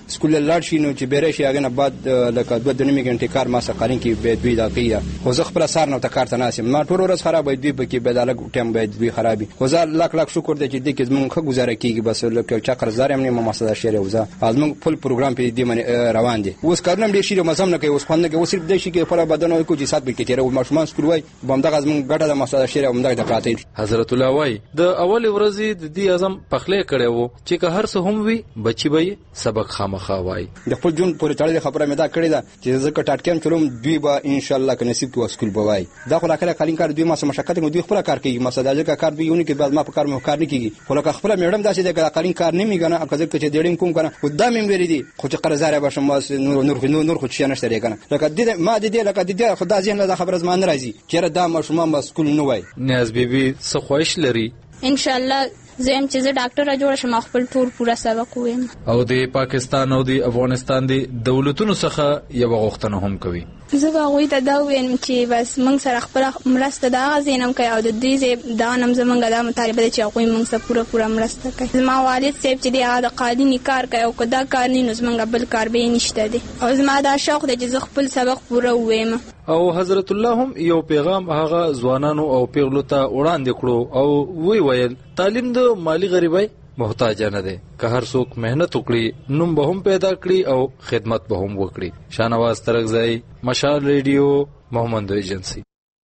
سکول لاړ شي نو چې بیره شي هغه نه بعد لکه دوه درې غنټې کار ما سره قارین کې به دوی دا کوي خو زه خپل سار نه تکار ته ناسم ما ټول ورځ خراب دی به کې به الګ ټیم به دوی خرابي خو زه لاک لاک شکر دې چې دې کې زمونږ ښه گزاره کیږي بس لکه چا قرضدار هم نه ما مسله شری وزه ازمن فل پروګرام په دې باندې روان دي اوس کارونه دې شي مزم نه کوي اوس خوند نه کوي اوس صرف دې شي کې پر بدن او کوجی سات به کې تیر او ماشومان سکول وای بمدغه ازمن ګټه د مسله شری او مدغه د پاتې حضرت الله وای د اول ورځې د دې اعظم پخله کړي وو چې که هر څه هم وي بچي به سبق خامخا وای د خپل جون پورې تړلې خبره مې دا کړې ده چې زه کټاټکم چلوم دوی به ان شاء الله که نصیب کې وسکول بوای دا خو راکله کالین کار دوی ما سم مشکل نو دوی خپل کار کوي مسله ځکه کار دوی یونی کې بعد ما په کار مې کار نه کیږي خو لکه خپل میډم داسې د کالین کار نه میګنه اکه ځکه چې ډېډینګ کوم کنه قدام هم لري دي خو چې قرضدار به شم نور نور نور خو چې نشته لري کنه لکه دې ما دې لکه دې خدای ځین له خبره زما نه راځي چې دا مشومان مسکول نه وای نیاز بیبي څه خوښ لري ان شاء الله زم چې زه ډاکټر جوړ شم خپل ټول پورا سبق وایم او د پاکستان او د افغانستان د دولتونو څخه یو غوښتنه هم کوي زه به غوي ته دا وایم چې بس موږ سره خپل مرسته دا غزینم کوي او د دې دا نم زمونږ د مطالبه چې غوي موږ سره پورا پورا مرسته کوي زما والد صاحب چې د قانوني کار کوي او کدا کار نه زمونږ بل کار به نشته دي او زما دا شوق دی چې خپل سبق پورا وایم او حضرت الله هم یو پیغام هغه ځوانانو او پیغلو ته وړاندې کړو او وی ویل تعلیم د مالی غریبۍ محتاج نه دی که هر څوک مهنت وکړي نوم به هم پیدا کړي او خدمت به هم وکړي شاهنواز ترغزی مشال ریډیو مومند ایجنسی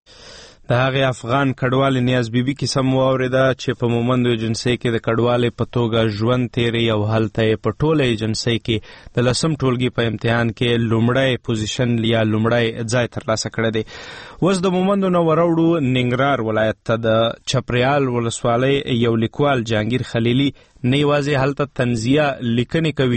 د هغه افغان کډوال نیاز بیبي کیسه مو اوریده چې په مومند ایجنسی کې د کډوال په توګه ژوند تیری او هلته په ټوله ایجنسی کې د لسم ټولګي په امتحان کې لومړی پوزیشن یا لومړی ځای ترلاسه کړی دی اوس د مومند نو وروړو ننګرهار ولایت ته د چپریال ولسوالۍ یو لیکوال جهانگیر خلیلی نه یوازې هلته تنزیه لیکنې کوي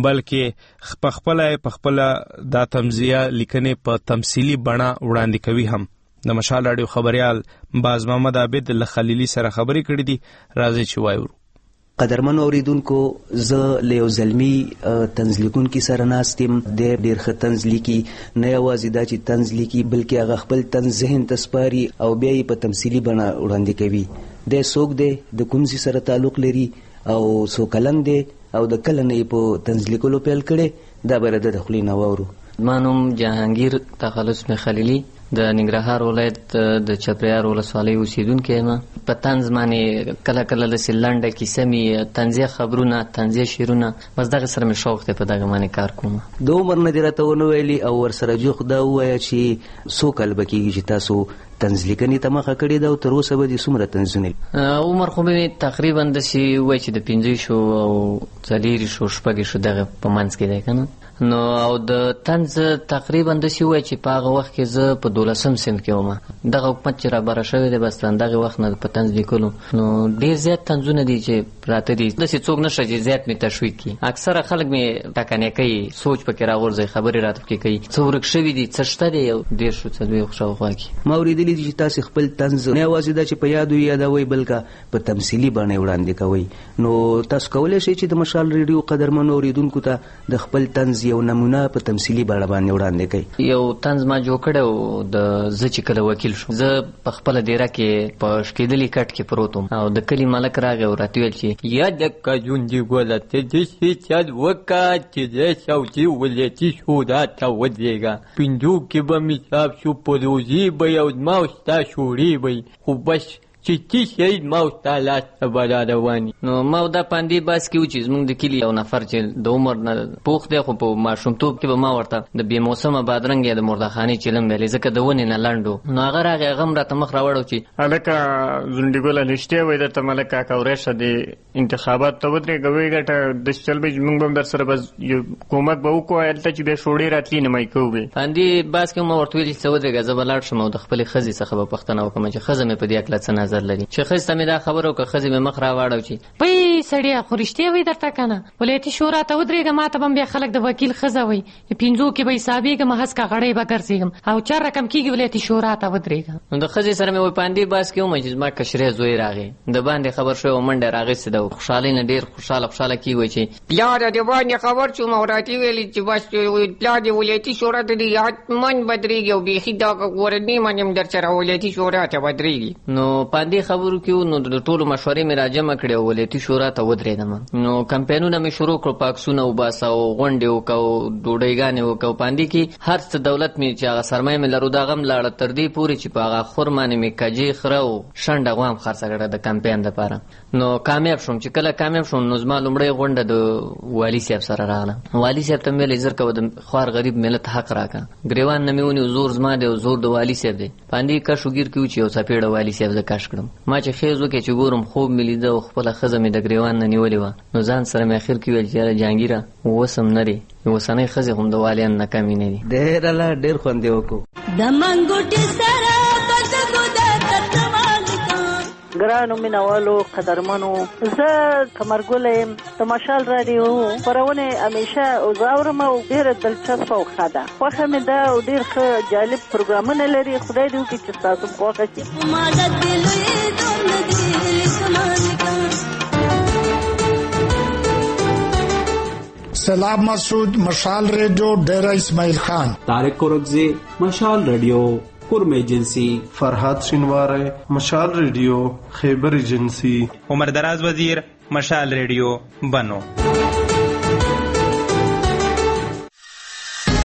بلکې خپل خپل دا تنزیه لیکنې په تمثيلي بڼه وړاندې کوي هم د مشال رادیو خبريال باز محمد عابد له خلیلی سره خبرې کړې دي راځي چې وایو قدرمن اوریدونکو زه له یو زلمی طنز لیکونکي سره ناستم د ډېر ښه طنز لیکي نه یوازې دا چې طنز لیکي بلکې هغه خپل طنز ذهن ته سپاري او بیا یې په تمثیلي بڼه وړاندې کوي د څوک دی د کوم ځای سره تعلق لري او څو کلن دی او د کله نه یې په طنز لیکلو پیل کړی دا به د خولې نه واورو. ما نوم جهانگیر تخلص می خلیلی د ننګرهار ولایت د چپریال ولسوالۍ اوسیدونکی یم. په طنز باندې کله کله داسې لنډه کیسه مې طنزیه خبرونه طنزیه شعرونه بس دغه سره مې شوق دی په دغه باندې کار کوم. د عمر نه دې راته ونه ویلي او ورسره جوخ دا ووایه چې څو کال به کېږي چې تاسو طنز لیکنې ته مخه کړې ده او تر اوسه به دې څومره طنزونه عمر خو مې تقریبا داسې وایي چې د پنځه شو او څلېرې شو شپږې شو دغه په منځ کې دی که نه نو او د طنز تقریبا داسې وایي چې په هغه وخت کې زه په دولسم صنف کې وم دغه حکومت چې رابره شوی دی بس دغه وخت نه په طنز لیکلو نو ډېر زیات طنزونه دي چې پراته دي داسې څوک نشته چې زیات مې تشویق کړي اکثره خلک مې ټاکنې کوي سوچ پکې راغورځوي خبرې راته پکې کوي څه ورک شوي دي څه شته دی یو ډېر شو څلوېښت شاوخوا کې ما اورېدلي دي چې تاسې خپل طنز نه یوازې دا چې په یادو یې یادوئ بلکې په تمثیلي بڼه یې وړاندې کوئ نو تاسو کولی شئ چې د مشال ریډیو قدرمنو اورېدونکو ته د خپل طنز یو نمونه په تمثیلي بڼه باندې وړاندې کوي. یو طنز ما جوړ کړی د زه چې کله وکیل شوم زه په خپله دیره کې په شکېدلي کټ کې پروت وم او د کلي ملک راغی او راته ویل چې یادکه ژوندي ګوله ته داسې چل وکړه چې د سعودي ولایتي شورا ته ودرېږه پنځو کې به مې حساب شو په روزي به یو زما او ستا شورې به خو بس چې تی شهید ما او ستا لاس ته به را رواني نو ما دا پاندې بس کې و چې زموږ د کلي یو نفر چې د عمر نه پوخ دی خو په ماشومتوب کې به ما ورته د بې موسمه بادرنګ یا د مردخانې چلم ویلې ځکه د ونې نه لنډ و نو هغه راغی هغه هم راته مخ راوړو چې هلکه ځونډي ګله رښتیا وایي درته ملک کاکا ورشه د انتخابات ته ودرېږه وایي ګټه داسې چل به موږ به هم در سره بس حکومت به وکړو هلته چې بیا شوړې راتلي نمای کوو به پاندې بس کې ما ورته ویل چې څه ودرېږه زه به لاړ شم او د خپلې ښځې څخه به پوښتنه وکړم چې ښځه مې په دې هکله څه نظر لري چې ښځې ته مې دا خبره وکړه ښځې مې مخ راواړو چې پی سړیه خو رښتیا وایي درته که نه ولایتي شورا ته ودرېږه ما ته به هم بیا خلک د وکیل ښځه وایي پنځو کې به حسابېږم هسکه غړی به ګرځېږم او چار رقم کېږي ولایتي شورا ته ودرېږه نو د ښځې سره مې وایي پاندې بس کې ومه چې زما کشری زوی راغی د باندې خبر شوی او منډه راغېستې ده خوشحالۍ نه ډېر خوشحاله خوشحاله کېږي وایي چې پلاره د باندې خبر شوم او راته ویلې چې بس پلار د ولایتي شورا ته دې حتمن بدرېږي او بیخي دا کورنۍ من هم در سره ولایتي شورا ته بدرېږي نو پاندې خبرو کې نو د ټولو مشورې مې راجمع کړې او ولایتي شورا ته ودرېدم. نو کمپاینونه مې شروع کړو، پاکسونه وباسه او غونډې وکړو، ډوډۍ وکړو. پاندې کې هر څه دولت مې چې هغه سرمایه مې لرو دا غم لاړه تر دې پورې چې په هغه خور باندې مې کجې خره او شنډه غوام خرڅه کړه د کمپاین دپاره. نو کامیاب شوم. چې کله کامیاب شوم نو زما لومړۍ غونډه د والي صاحب سره راغله. والي صاحب ته مې ویل زر کوه د خوار غریب ملت حق راکړه. ګریوان نه مې ونیو، زور زما دی او زور د والي صاحب دی. پاندې کش وګیر کې و چې یو څپېړه والي صاحب زه کش کړم. ما چې خیز وکړې چې ګورم خوب مې لیده او خپله ښځه مې د ګریوان نه نیولې وه. نو ځان سره مې اخر کې ویل چې یاره جهانګیره اوس هم نه دی، اوسنۍ ښځې هم د والیانو نه کمې نه دي. ډېر الله ډېر خوند یې وکړو. د منګوټي سره بدګو د ګرانو مینوالو قدرمنو، زه قمرګل یم د مشال راډیو خپرونه همیشه اورم او ډېره دلچسپه او ښه ده. خوښه مې ده او ډېر ښه جالب پروګرامونه لري. خدای دې وکړي چې ستاسو خوښه شي. سلام مسعود، مشال ریڈیو ڈیرہ اسماعیل خان. طارق اورکزی، مشال ریڈیو قرم ایجنسی. فرحات شینواری، مشال ریڈیو خیبر ایجنسی. عمر دراز وزیر، مشال ریڈیو بنو.